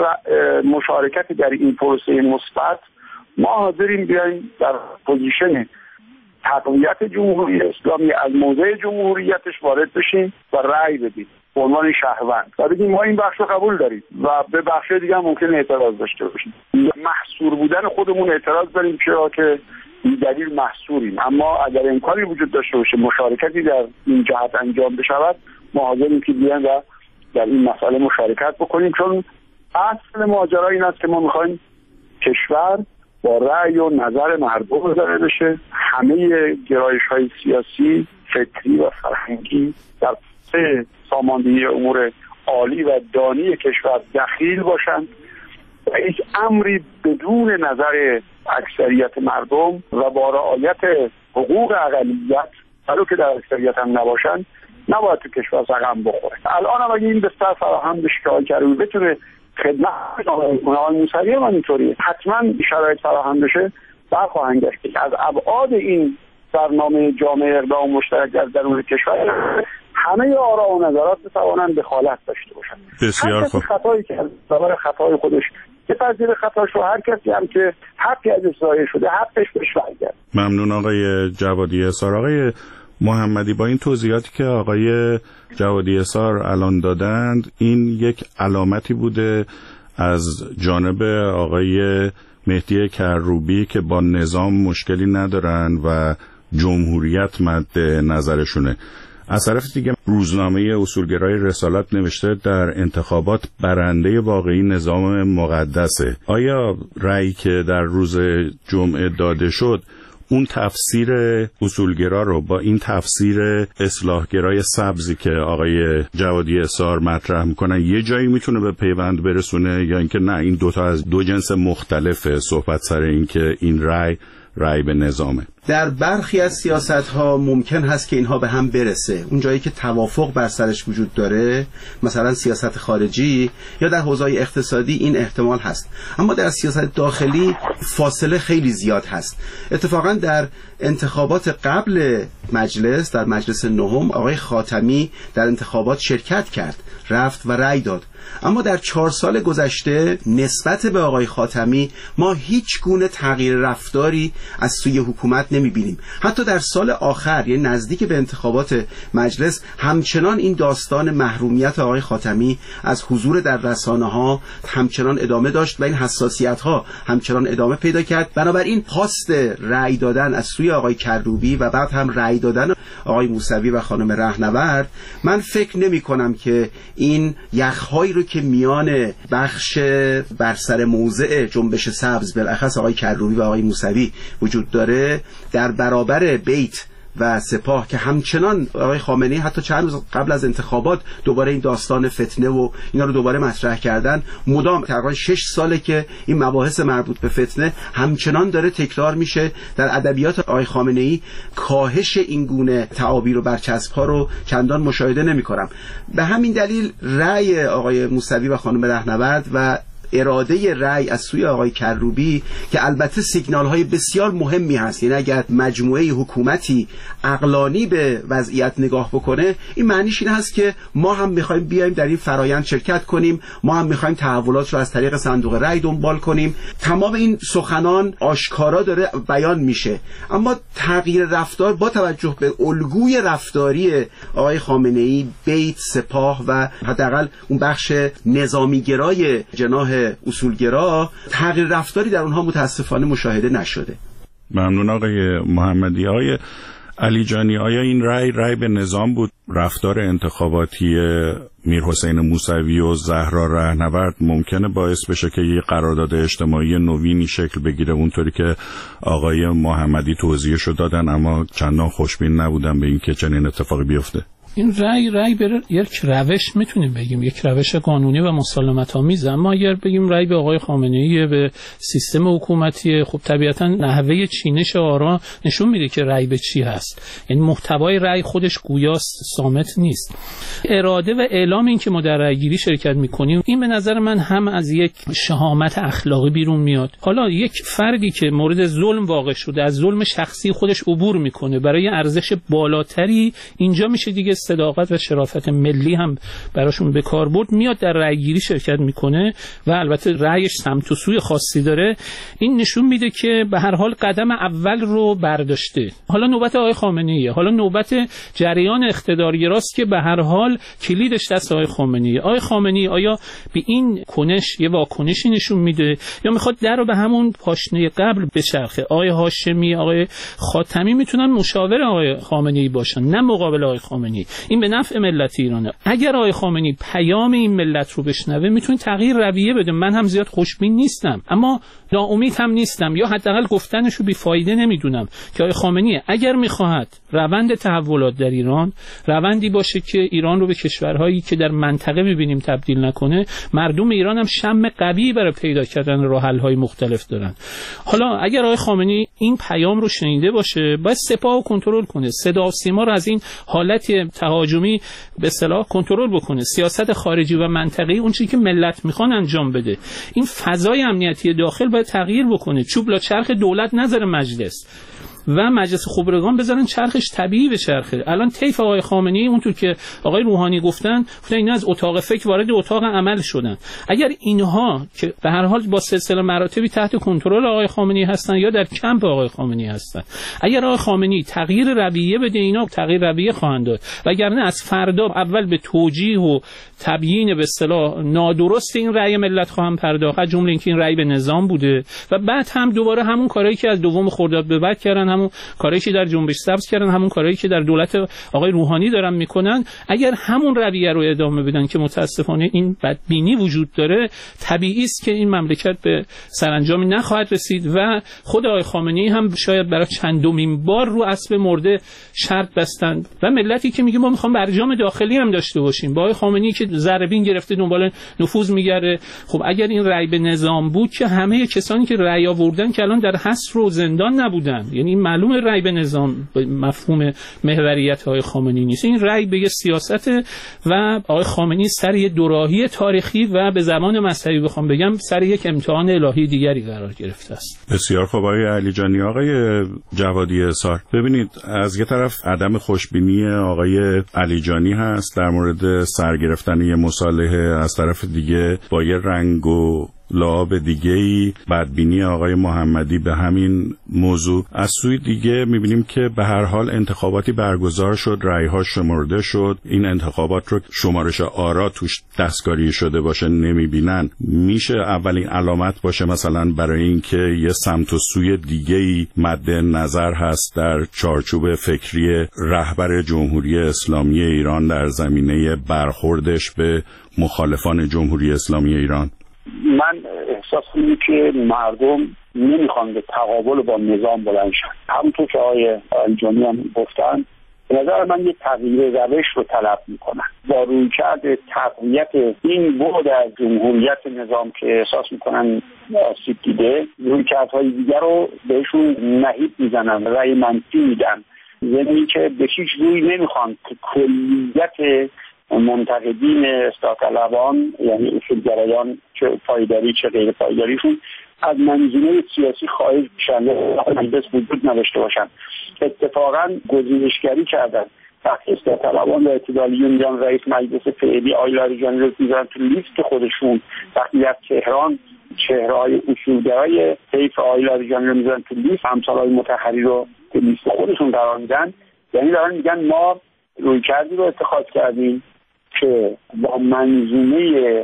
مشارکت در این پروسه مثبت ما حاضریم بیایم در پوزیشن تقویت جمهوری اسلامی از موضع جمهوریتش وارد بشیم و رأی بدیم به عنوان شهروند و بگیم ما این بخش رو قبول داریم و به بخش دیگه هم ممکن اعتراض داشته باشیم. محصور بودن خودمون اعتراض داریم چرا که این دلیل محصوریم، اما اگر امکانی وجود داشته باشه مشارکتی در این جهت انجام بشود ما حاضریم که بیایم و در این مسئله مشارکت بکنیم، چون اصل ماجرا این است که ما میخوایم کشور با رأی و نظر مردم اداره بشه، همه گرایش‌های سیاسی، فکری و فرهنگی در ساماندهی امور عالی و دانی کشور دخیل باشند و هیچ امری بدون نظر اکثریت مردم و با رعایت حقوق اقلیت ولو که در اکثریت هم نباشند نباید تو کشور رقم بخوره. الان هم اگه این بستر فراهم بشه که آقای کروبی بتونه خدمت آقای موسوی هم اینطوریه، حتما شرایط فراهم بشه برخواهند گشت که از ابعاد این برنامه جامعه اقدام مشترک در درون کشور همه آرا و نظرات بتوانند دخالت داشته باشند. بسیار خوب. خطایی که از برای خطای خودش بپذیره خطاش رو، هر کسی هم که حقی ازش ضایع شده حقش بهش برگرده. ممنون آقای جوادی اصار. آقای محمدی، با این توضیحاتی که آقای جوادی اصار الان دادند، این یک علامتی بوده از جانب آقای مهدی کروبی که با نظام مشکلی ندارن و جمهوریت مد نظرشونه. از طرف دیگه روزنامه اصولگرای رسالت نوشته در انتخابات برنده واقعی نظام مقدسه. آیا رأیی که در روز جمعه داده شد اون تفسیر اصولگرا رو با این تفسیر اصلاحگرای سبزی که آقای جوادی اصار مطرح میکنن یه جایی میتونه به پیوند برسونه، یا اینکه نه این دوتا از دو جنس مختلفه صحبت سر این که این رأی به نظامه؟ در برخی از سیاست‌ها ممکن هست که اینها به هم برسه، اون جایی که توافق بر سرش وجود داره، مثلا سیاست خارجی یا در حوزه اقتصادی این احتمال هست، اما در سیاست داخلی فاصله خیلی زیاد هست. اتفاقا در انتخابات قبل مجلس، در مجلس نهم، آقای خاتمی در انتخابات شرکت کرد، رفت و رأی داد، اما در 4 سال گذشته نسبت به آقای خاتمی ما هیچ گونه تغییر رفتاری از سوی حکومت نمی‌بینیم. حتی در سال آخر، یعنی نزدیک به انتخابات مجلس، همچنان این داستان محرومیت آقای خاتمی از حضور در رسانه‌ها همچنان ادامه داشت و این حساسیت‌ها همچنان ادامه پیدا کرد. بنابراین خواست رأی دادن از سوی آقای کروبی و بعد هم رأی دادن آقای موسوی و خانم رهنورد، من فکر نمی‌کنم که این یخ‌هایی رو که میان بخش بر سر موضع جنبش سبز بالاخص آقای کروبی و آقای موسوی وجود داره در برابر بیت و سپاه که همچنان آقای خامنه‌ای حتی چند روز قبل از انتخابات دوباره این داستان فتنه و اینا رو دوباره مطرح کردن، مدام تقریبا 6 ساله که این مباحث مربوط به فتنه همچنان داره تکرار میشه. در ادبیات آقای خامنه‌ای کاهش این گونه تعابیر و برچسب‌ها رو چندان مشاهده نمی‌کنم. به همین دلیل رأی آقای موسوی و خانم رهنورد و اراده رأی از سوی آقای کروبی که البته سیگنال‌های بسیار مهمی هست، یعنی اگر مجموعه حکومتی عقلانی به وضعیت نگاه بکنه، این معنیش این هست که ما هم می‌خوایم بیایم در این فرایند شرکت کنیم، ما هم می‌خوایم تحولات رو از طریق صندوق رأی دنبال کنیم. تمام این سخنان آشکارا داره بیان میشه، اما تغییر رفتار با توجه به الگوی رفتاری آقای خامنه‌ای، بیت، سپاه و حداقل اون بخش نظامی‌گرای جناح اصولگرا، تغییر رفتاری در اونها متاسفانه مشاهده نشده. ممنون آقای محمدی. آقای علی جانی، آیا این رأی به نظام بود؟ رفتار انتخاباتی میرحسین موسوی و زهرا رهنورد ممکنه باعث بشه که یه قرارداد اجتماعی نوینی شکل بگیره، اونطوری که آقای محمدی توضیحشو دادن، اما چندان خوشبین نبودن به اینکه چنین اتفاقی بیفته؟ این رأی بر یک روش میتونیم بگیم، یک روش قانونی و مسالمت آمیز، اما اگر بگیم رأی به آقای خامنه‌ای، به سیستم حکومتی، خب طبیعتا نحوه چینش آرا نشون میده که رأی به چی هست. یعنی محتوای رأی خودش گویاست، صامت نیست. اراده و اعلام این که ما در رأیگیری شرکت میکنیم، این به نظر من هم از یک شهامت اخلاقی بیرون میاد. حالا یک فردی که مورد ظلم واقع شده از ظلم شخصی خودش عبور میکنه برای ارزش بالاتری، اینجا میشه دیگه صداقت و شرافت ملی هم براشون به کار برد، میاد در رأیگیری شرکت میکنه و البته رأیش سمت و سوی خاصی داره. این نشون میده که به هر حال قدم اول رو برداشته. حالا نوبت آقای خامنه‌ایه، حالا نوبت جریان اقتدارگراست که به هر حال کلیدش دست آقای خامنه‌ایه. آقای خامنه‌ای آیا به این کنش یه واکنشی نشون میده یا میخواد در رو به همون پاشنه قبل بچرخه؟ آقای هاشمی، آقای خاتمی میتونن مشاور آقای خامنه‌ای باشن، نه مقابل آقای خامنه‌ای. این به نفع ملت ایرانه. اگر آقای خامنه‌ای پیام این ملت رو بشنوه میتونه تغییر رویه بده. من هم زیاد خوشبین نیستم اما ناامید هم نیستم، یا حداقل گفتنش رو بیفایده نمیدونم که آقای خامنه‌ای اگر میخواهد روند تحولات در ایران روندی باشه که ایران رو به کشورهایی که در منطقه میبینیم تبدیل نکنه، مردم ایران هم شم قوی برای پیدا کردن راه حل‌های مختلف دارن. حالا اگر آقای خامنه‌ای این پیام رو شنیده باشه، باید سپاه رو کنترل کنه، صدا و سیما رو از این حالت تهاجمی به اصطلاح کنترل بکنه، سیاست خارجی و منطقه‌ای اون چیزی که ملت میخوان انجام بده. این فضای امنیتی داخل باید تغییر بکنه. چوب لا چرخ دولت نذاره مجلس و مجلس خبرگان بذارن چرخش طبیعی به چرخه. الان طیف آقای خامنه‌ای اونطور که آقای روحانی گفتن اینا از اتاق فکر وارد اتاق عمل شدن. اگر اینها که به هر حال با سلسله مراتبی تحت کنترل آقای خامنه‌ای هستن یا در کمپ آقای خامنه‌ای هستن، اگر آقای خامنه‌ای تغییر رویه بده، اینا تغییر رویه خواهند داد، وگرنه از فردا اول به توجیه و تبیین به اصطلاح نادرست این رأی ملت خواهم پرداخت، از جمله اینکه این رأی به نظام بوده و بعد هم دوباره همون کارهایی که از دوم خرداد به بعد کردن، همون کارهایی که در جنبش سبز کردن، همون کارهایی که در دولت آقای روحانی دارن میکنن، اگر همون رویه رو ادامه بدن که متاسفانه این بدبینی وجود داره، طبیعی است که این مملکت به سرانجامی نخواهد رسید و خود آقای خامنه‌ای هم شاید برای چندمین بار رو اسب مرده شرط بستند و ملتی که میگه ما میخوام برجام داخلی هم داشته باشیم، با آقای خامنه‌ای که ذره‌بین گرفته دنبال نفوذ میگره. خب اگر این رأی به نظام بود که همه کسانی که رأی آوردن که الان در حصر و زندان نبودن، یعنی معلومه رأی به نظام مفهوم محوریت آقای خامنه‌ای نیست. این رأی به یه سیاست و آقای خامنه‌ای سر یه دوراهی تاریخی و به زبان مذهبی بخوام بگم سر یک امتحان الهی دیگری قرار گرفته است. بسیار خوب آقای علیجانی. آقای جوادی احصار، ببینید از یه طرف عدم خوشبینی آقای علیجانی هست در مورد سرگرفتن یه مصالحه، از طرف دیگه با یه رنگ و لعاب دیگه‌ای بدبینی آقای محمدی به همین موضوع. از سوی دیگه می‌بینیم که به هر حال انتخاباتی برگزار شد، رأی‌ها شمرده شد. این انتخابات رو شمارش آرا توش دستکاری شده باشه نمی‌بینن. میشه اولین علامت باشه مثلا برای اینکه یه سمت و سوی دیگه‌ای مد نظر هست در چارچوب فکری رهبر جمهوری اسلامی ایران در زمینه برخوردش به مخالفان جمهوری اسلامی ایران. من احساس می‌کنم که مردم نمیخوان به تقابل با نظام بلند شن. همونطور که آقای علیجانی هم گفتن، به نظر من یک تغییر روش رو طلب میکنن با رویکرد تقویت این بعد از جمهوریت نظام که احساس میکنن آسیب دیده، رویکردهای دیگر رو بهشون نهیب میزنن، رأی منفی میدن، یعنی که به هیچ روی نمیخوان که کلیت منتقدین اصلاح طلبان یعنی اصولگرایان چه پایداری چه غیر پایداریشون از منظومه سیاسی خارج بشن، مجلس وجود نداشته باشن. اتفاقا گزینشگری کردن، وقتی اصلاح طلبان و اعتدالیون میان رئیس مجلس فعلی آقای لاریجانی رو میذارن تو لیست خودشون، وقتی از تهران چهره‌های اصولگرای طیف آقای لاریجانی رو میذارن تو لیست، همسال‌های مطهری رو تو لیست خودشون قرار میدن، یعنی دارن میگن ما رویکردی رو اتخاذ کردیم که با منظومه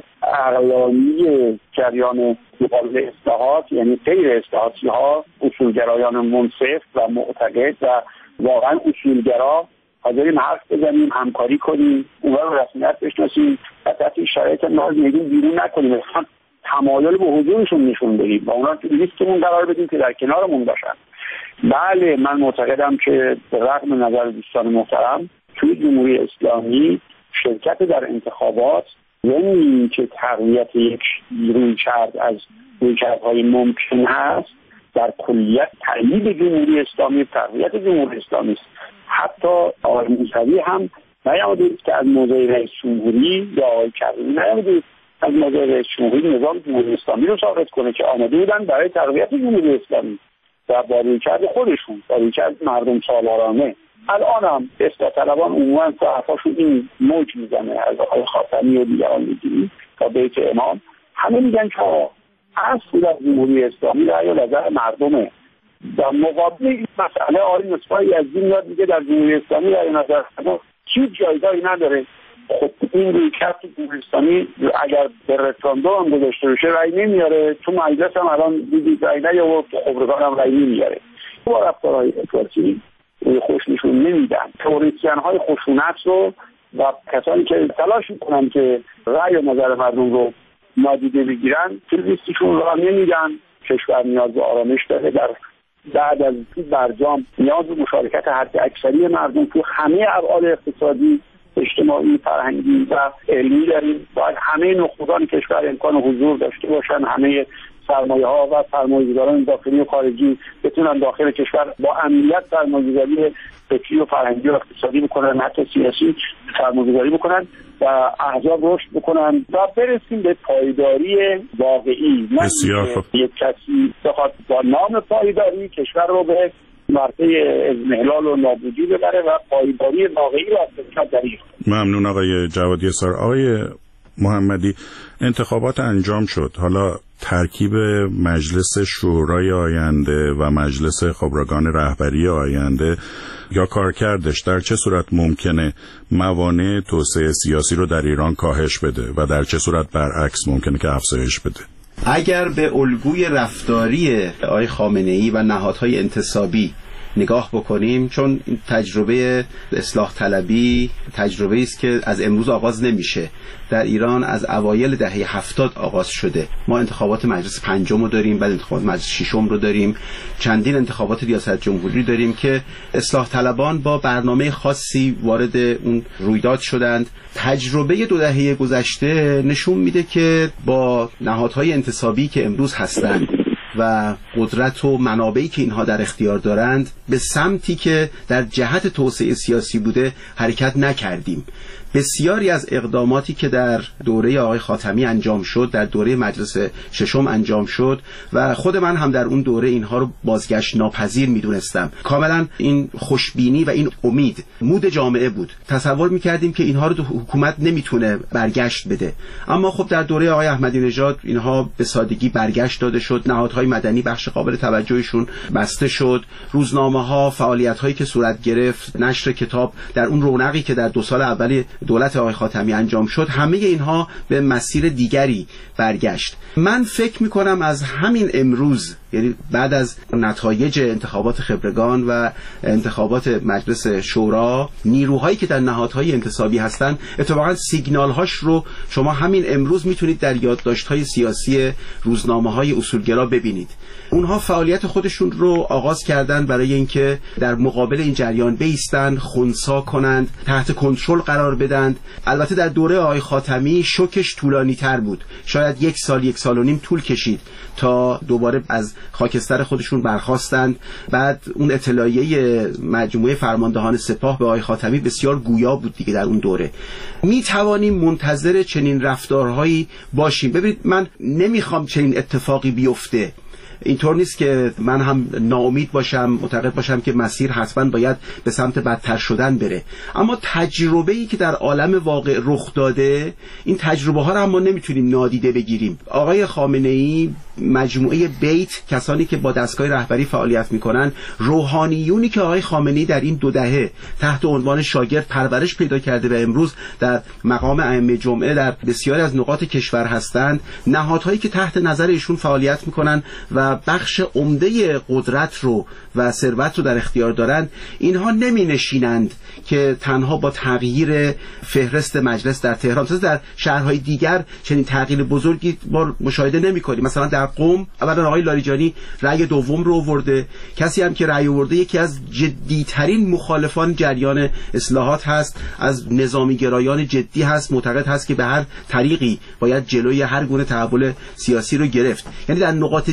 عقلانی جریان مقابل اصلاحات یعنی غیر اصلاحاتی ها، اصولگرایان منصف و معتقد و واقعا اصولگرا حاضریم حرف بزنیم، همکاری کنیم، اون رو رسمیت بشناسیم و تحت شرایط ناز میگیم بیرون نکنیم، اصلا تمایل به حضورشون نشون بدیم و اونا تو لیستمون قرار بدیم که در کنارمون باشن. بله من معتقدم که به رغم نظر دوستان محترم توی جمهوری اسلامی شرکت در انتخابات یعنی که تقویت یک رویکرد از رویکردهای ممکن هست در کلیت تأیید جمهوری اسلامی، تقویت جمهوری اسلامی است. حتی آقای موسوی هم نیامده که از موضع رئیس جمهوری یا آقای کریمی نیامده از موضع رئیس جمهوری نظام جمهوری اسلامی رو ساقط کنه که آمده بودن برای تقویت جمهوری اسلامی و با رویکرد خودشون، با رویکرد مردم سالارانه الان هم اصلاح طلبان عموما تو حرفاشون این موج میزنه، از آقای خاتمی و دیگران میگیری تا بیت امام، همه میگن که اصل از جمهوری اسلامی رأی و نظر مردمه. در مقابل این مسئله آقای مصباحی از این یاد میگه در جمهوری اسلامی رأی و نظر مردم هیچ جایگاهی نداره. خب این رویکرد جمهوری اسلامی اگر به رفراندوم هم گذاشته بشه رأی نمیاره، تو مجلس هم الان دیدید رأی نیاورد، تو خبرگان هم رأی نمیاره. با رفتارهای افراطی خوش نشون نمیدن. تئوریسین های خشونت رو و کسانی که تلاش میکنن که رأی و نظر مردم رو نادیده بگیرن لیستشون راه نمیدن. کشور نیاز به آرامش داره. در بعد از برجام نیاز به مشارکت حد اکثری مردم تو همه ابعاد اقتصادی، اجتماعی، فرهنگی و علمی داریم. باید همه نخبگان کشور امکان حضور داشته باشن، همه سرمایه ها و سرمایه‌گذاران داخلی و خارجی بتونن داخل کشور با امنیت سرمایه‌گذاری فکری و فرهنگی و اقتصادی بکنن، حتی سیاسی سرمایه‌گذاری بکنن و احزاب رشد بکنن و برسیم به پایداری واقعی. بسیار خوب. یک کسی بخواد با نام پایداری کشور رو به مرحله اضمحلال و نابودی ببره و پایداری واقعی رو از کشور دریغ. ممنون آقای جوادی سار. آقای محمدی، انتخابات انجام شد، حالا ترکیب مجلس شورای آینده و مجلس خبرگان رهبری آینده یا کارکردش در چه صورت ممکنه موانع توسعه سیاسی رو در ایران کاهش بده و در چه صورت برعکس ممکنه که افزایش بده؟ اگر به الگوی رفتاری آقای خامنه‌ای و نهادهای انتصابی نگاه بکنیم، چون تجربه اصلاح طلبی تجربه است که از امروز آغاز نمیشه. در ایران از اوایل دهه 70 آغاز شده. ما انتخابات مجلس پنجم رو داریم، بعد انتخابات مجلس ششم رو داریم، چندین انتخابات ریاست جمهوری داریم که اصلاح طلبان با برنامه خاصی وارد اون رویداد شدند. تجربه 2 دهه گذشته نشون میده که با نهادهای انتصابی که امروز هستند و قدرت و منابعی که اینها در اختیار دارند به سمتی که در جهت توسعه سیاسی بوده حرکت نکردیم. بسیاری از اقداماتی که در دوره آقای خاتمی انجام شد، در دوره مجلس ششم انجام شد و خود من هم در اون دوره اینها رو بازگشت ناپذیر میدونستم. کاملا این خوشبینی و این امید مود جامعه بود. تصور میکردیم که اینها رو حکومت نمیتونه برگشت بده، اما خب در دوره آقای احمدی نژاد اینها به سادگی برگشت داده شد. نهادهای مدنی بخش قابل توجهشون بسته شد. روزنامه‌ها، فعالیت‌هایی که صورت گرفت، نشر کتاب در اون رونقی که در 2 سال اول دولت آقای خاتمی انجام شد، همه اینها به مسیر دیگری برگشت. من فکر میکنم از همین امروز، یعنی بعد از نتایج انتخابات خبرگان و انتخابات مجلس شورا، نیروهایی که در نهادهای انتصابی هستند اتفاقا سیگنال‌هاش رو شما همین امروز میتونید در یادداشت‌های سیاسی روزنامه‌های اصولگرا ببینید. اونها فعالیت خودشون رو آغاز کردن برای اینکه در مقابل این جریان بایستند، خنثی کنند، تحت کنترل قرار بدند. البته در دوره آقای خاتمی شوکش طولانی‌تر بود. شاید 1 سال 1 سال و نیم طول کشید تا دوباره از خاکستر خودشون برخاستند. بعد اون اطلاعیه مجموعه فرماندهان سپاه به آقای خاتمی بسیار گویا بود دیگه. در اون دوره می توانیم منتظر چنین رفتارهایی باشیم. ببینید، من نمیخوام چنین اتفاقی بیفته. اینطور نیست که من هم ناامید باشم، معتقد باشم که مسیر حتما باید به سمت بدتر شدن بره، اما تجربه‌ای که در عالم واقع رخ داده، این تجربه ها رو هم ما نمیتونیم نادیده بگیریم. آقای خامنه‌ای، مجموعه بیت، کسانی که با دستگاه رهبری فعالیت میکنن، روحانیونی که آقای خامنه‌ای در این 2 دهه تحت عنوان شاگرد پرورش پیدا کرده و امروز در مقام ائمه جمعه در بسیاری از نقاط کشور هستند، نهادهایی که تحت نظر ایشون فعالیت میکنن و بخش عمده قدرت رو و ثروت رو در اختیار دارند، اینها نمی نشینند که تنها با تغییر فهرست مجلس در تهران، در شهرهای دیگر چنین تغییر بزرگی ما مشاهده نمی کنیم. مثلا در قم اولا آقای لاریجانی رأی دوم رو آورده، کسی هم که رأی آورده یکی از جدیترین مخالفان جریان اصلاحات هست، از نظامی گرایان جدی هست، معتقد هست که به هر طریقی باید جلوی هر گونه تحول سیاسی رو گرفت. یعنی در نقاط دیگر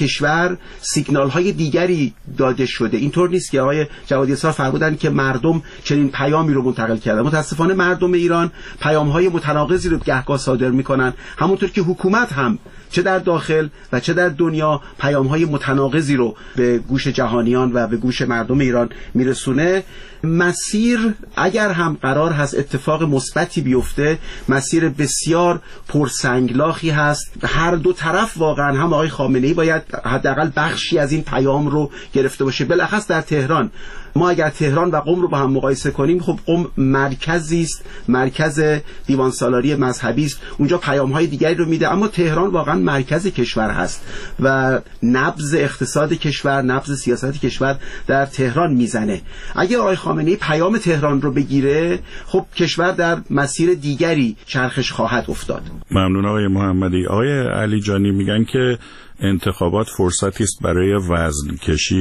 کشور سیگنال های دیگری داده شده. اینطور نیست که آقای جوادی اسار فرمودن که مردم چنین پیامی رو منتقل کردن. متاسفانه مردم ایران پیام های متناقضی رو گهگاه صادر میکنن، همونطور که حکومت هم چه در داخل و چه در دنیا پیام‌های متناقضی رو به گوش جهانیان و به گوش مردم ایران میرسونه. مسیر اگر هم قرار هست اتفاق مثبتی بیفته، مسیر بسیار پرسنگلاخی هست. هر دو طرف واقعا، هم آقای خامنه‌ای باید حداقل بخشی از این پیام رو گرفته باشه. بالاخص در تهران، ما اگر تهران و قم رو با هم مقایسه کنیم، خب قم مرکزی است، مرکز دیوان سالاری مذهبی است، اونجا پیام‌های دیگری رو میده، اما تهران واقعا مرکز کشور هست و نبض اقتصاد کشور، نبض سیاست کشور در تهران میزنه. اگه آقای خامنه‌ای پیام تهران رو بگیره، خب کشور در مسیر دیگری چرخش خواهد افتاد. ممنون آقای محمدی. آقای علی جانی میگن که انتخابات فرصتی است برای وزن کشی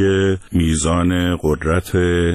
میزان قدرت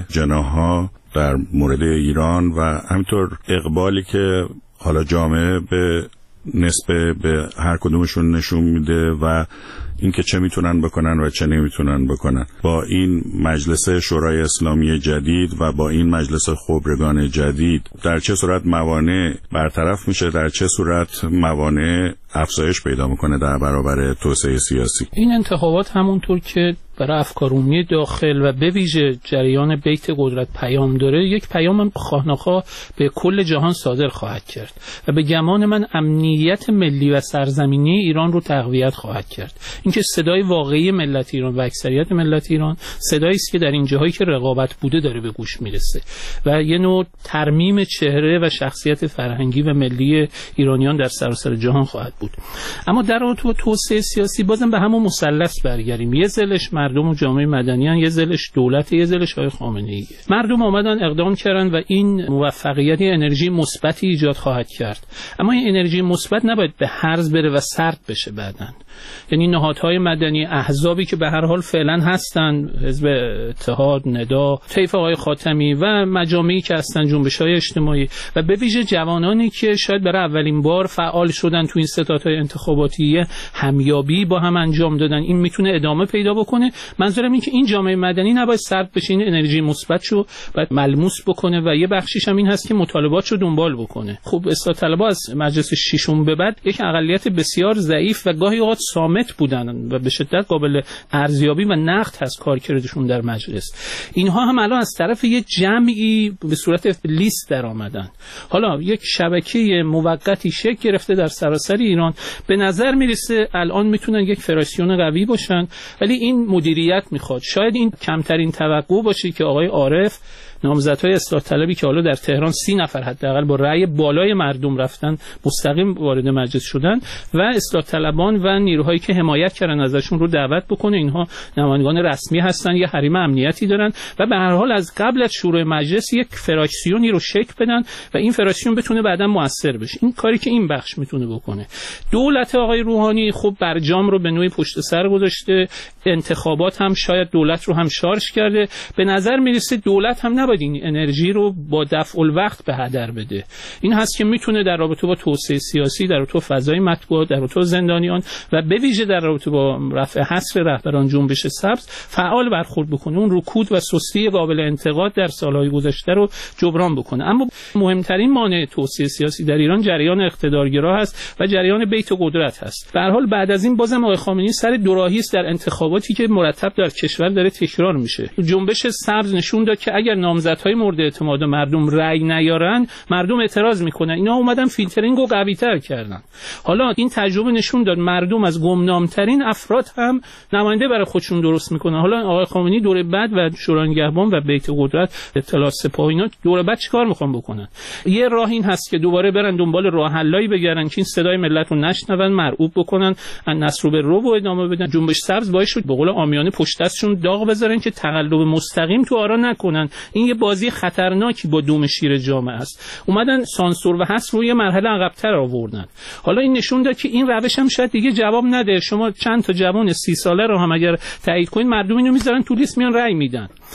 جناح‌ها در مورد ایران و همینطور اقبالی که حالا جامعه به نسبت به هر کدومشون نشون میده و اینکه چه میتونن بکنن و چه نمیتونن بکنن. با این مجلس شورای اسلامی جدید و با این مجلس خبرگان جدید در چه صورت موانع برطرف میشه، در چه صورت موانع افزایش پیدا میکنه در برابر توسعه سیاسی؟ این انتخابات همونطور که برای افکارعمومی داخل و به ویژه جریان بیت قدرت پیام داره، یک پیام خواه‌ناخواه به کل جهان صادر خواهد کرد و به گمان من امنیت ملی و سرزمینی ایران رو تقویت خواهد کرد. اینکه صدای واقعی ملت ایران و اکثریت ملت ایران صدایی است که در این جاهایی که رقابت بوده داره به گوش میرسه و یه نوع ترمیم چهره و شخصیت فرهنگی و ملی ایرانیان در سراسر جهان خواهد بود. اما در رابطه با توسعه سیاسی بازم به همون مثلث برگردیم. یه زلش مردم و جامعه مدنی ان، یه زلش دولت، یه زلش آقای خامنه‌ای. مردم اومدن اقدام کردن و این موفقیت انرژی مثبتی ایجاد خواهد کرد، اما این انرژی مثبت نباید به هرز بره و سرد بشه بعدن. یعنی نهادهای مدنی، احزابی که به هر حال فعلا هستن، حزب اتحاد، ندا، طیف آقای خاتمی و مجامعی که هستن، جنبش‌های اجتماعی و به ویژه جوانانی که شاید برای اولین بار فعال شدن تو این ستادهای انتخاباتی، همیابی با هم انجام دادن، این میتونه ادامه پیدا بکنه. منظورم این که این جامعه مدنی نباید سرد بشه، این انرژی مثبتشو باید ملموس بکنه و یه بخشیش هم این هست که مطالباتشو دنبال بکنه. خب اصلاح طلبها از مجلس ششم به بعد یک اقلیت بسیار ضعیف و گاهی اوقات صامت بودن و به شدت قابل ارزیابی و نقد هست کارکردشون در مجلس. اینها هم الان از طرف یه جمعی به صورت لیست در آمدن. حالا یک شبکه موقتی شکل گرفته در سراسر ایران. به نظر میرسه الان میتونن یک فدراسیون قوی باشن، ولی این مدیریت میخواد. شاید این کمترین توقع باشه که آقای عارف، نامزدهای اصلاح طلبی که حالا در تهران 30 نفر حداقل با رأی بالای مردم رفتن مستقیم وارد مجلس شدن و اصلاح طلبان و نیروهایی که حمایت کردن ازشون رو دعوت بکنه. اینها نمایندگان رسمی هستن، یه حریم امنیتی دارن و به هر حال از قبل از شروع مجلس یک فراکسیونی رو شکل بدن و این فراکسیون بتونه بعداً موثر بشه. این کاری که این بخش میتونه بکنه. دولت آقای روحانی خب برجام رو به نوعی پشت سر گذاشته، انتخابات هم شاید دولت رو هم شارژ کرده. به نظر میرسه دولت هم نباید این انرژی رو با دفع الوقت به هدر بده. این هست که میتونه در رابطه با توسعه سیاسی، در رابطه با فضای مطبوعات، در رابطه با زندانیان و به ویژه در رابطه با رفع حصر رهبران جنبش سبز فعال برخورد بکنه، اون رکود و سستی قابل انتقاد در سالهای گذشته رو جبران بکنه. اما مهمترین مانع توسعه سیاسی در ایران جریان اقتدارگرا هست و جریان بیت قدرت هست. به هر حال بعد از این بازم آقای خامنه‌ای سر دوراهی است در انتخاباتی که مرتب در کشور داره تکرار میشه. جنبش سبز نشون داد که اگر نامزدهای مورد اعتماد مردم رأی نیارن، مردم اعتراض میکنن. اینا اومدن فیلترینگ رو قوی‌تر کردن. حالا این تجربه نشون داد مردم از گمنامترین افراد هم نماینده برای خودشون درست میکنن. حالا آقای خامنه‌ای دوره بعد و شورای نگهبان و بیت قدرت، اطلاع سپاه، اینا دوره بعد چیکار میخوان بکنن؟ یه راه این هست که دوباره برن دنبال راه حلایی بگردن که این صدای ملت رو نشنون، مرعوب بکنن، نصر به رو ادامه بدن. جنبش سبز باعث شد به قول عامیانه پشت دستشون داغ بذارن که تقلب مستقیم تو آرا نکنن. این یه بازی خطرناکی با دوم شیر جامعه است. اومدن سانسور و حذف رو یه مرحله عقب‌تر آوردن. حالا این نشون داد که این روش هم شاید دیگه جواب نده. شما چند تا جوان 30 ساله رو هم اگر تایید کنید، مردم اینو میذارن تو لیست، میان رأی میدن.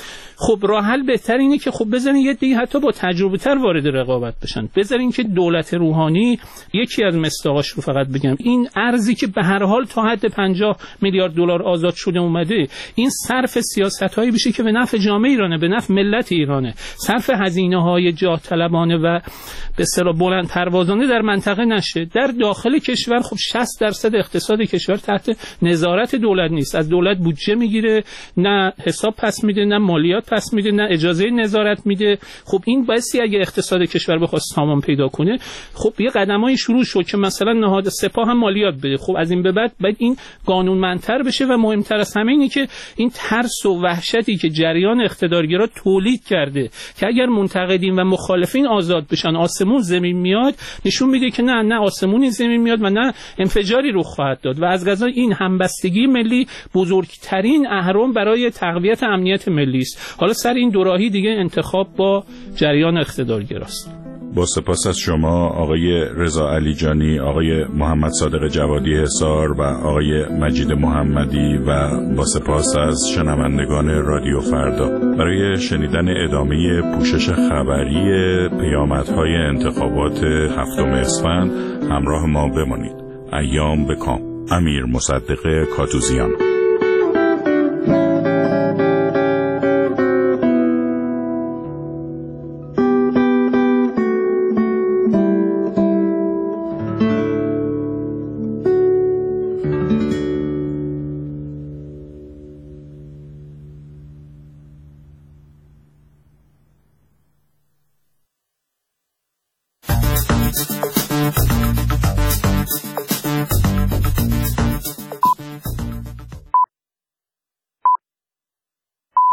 خب راه حل بهتر اینه که خب بذارین یه دیگه حتی با تجربه تر وارد رقابت بشن، بذارین که دولت روحانی، یکی از مصداقاش رو فقط بگم، این ارزی که به هر حال تا حد 50 میلیارد دلار آزاد شده اومده، این صرف سیاست‌هایی بشه که به نفع جامعه ایرانه، به نفع ملت ایرانه، صرف هزینه‌های جاه طلبانه و به اصطلاح بلند پروازانه در منطقه نشه. در داخل کشور خب 60% اقتصاد کشور تحت نظارت دولت نیست، از دولت بودجه میگیره، نه حساب پس میده، نه مالیات پس میده، نه اجازه نظارت میده. خب این باعثی اگه اقتصاد کشور بخواد سامان پیدا کنه، خب یه قدمای شروع شد که مثلا نهاد سپاه هم مالیات بده. خب از این به بعد باید این قانونمندتر بشه و مهمتر از همه اینه که این ترس و وحشتی که جریان اقتدارگرا تولید کرده که اگر منتقدین و مخالفین آزاد بشن آسمون زمین میاد، نشون میده که نه آسمونی زمین میاد و نه انفجاری رخ خواهد داد و از قضا این همبستگی ملی بزرگترین اهرم برای تقویت امنیت ملی است. حالا سر این دوراهی دیگه انتخاب با جریان اقتدارگراست. با سپاس از شما آقای رضا علیجانی، آقای محمد صادق جوادی حصار و آقای مجید محمدی و با سپاس از شنوندگان رادیو فردا. برای شنیدن ادامه پوشش خبری پیامدهای انتخابات 7 اسفند همراه ما بمانید. ایام بکام. امیر مصدق کاتوزیان.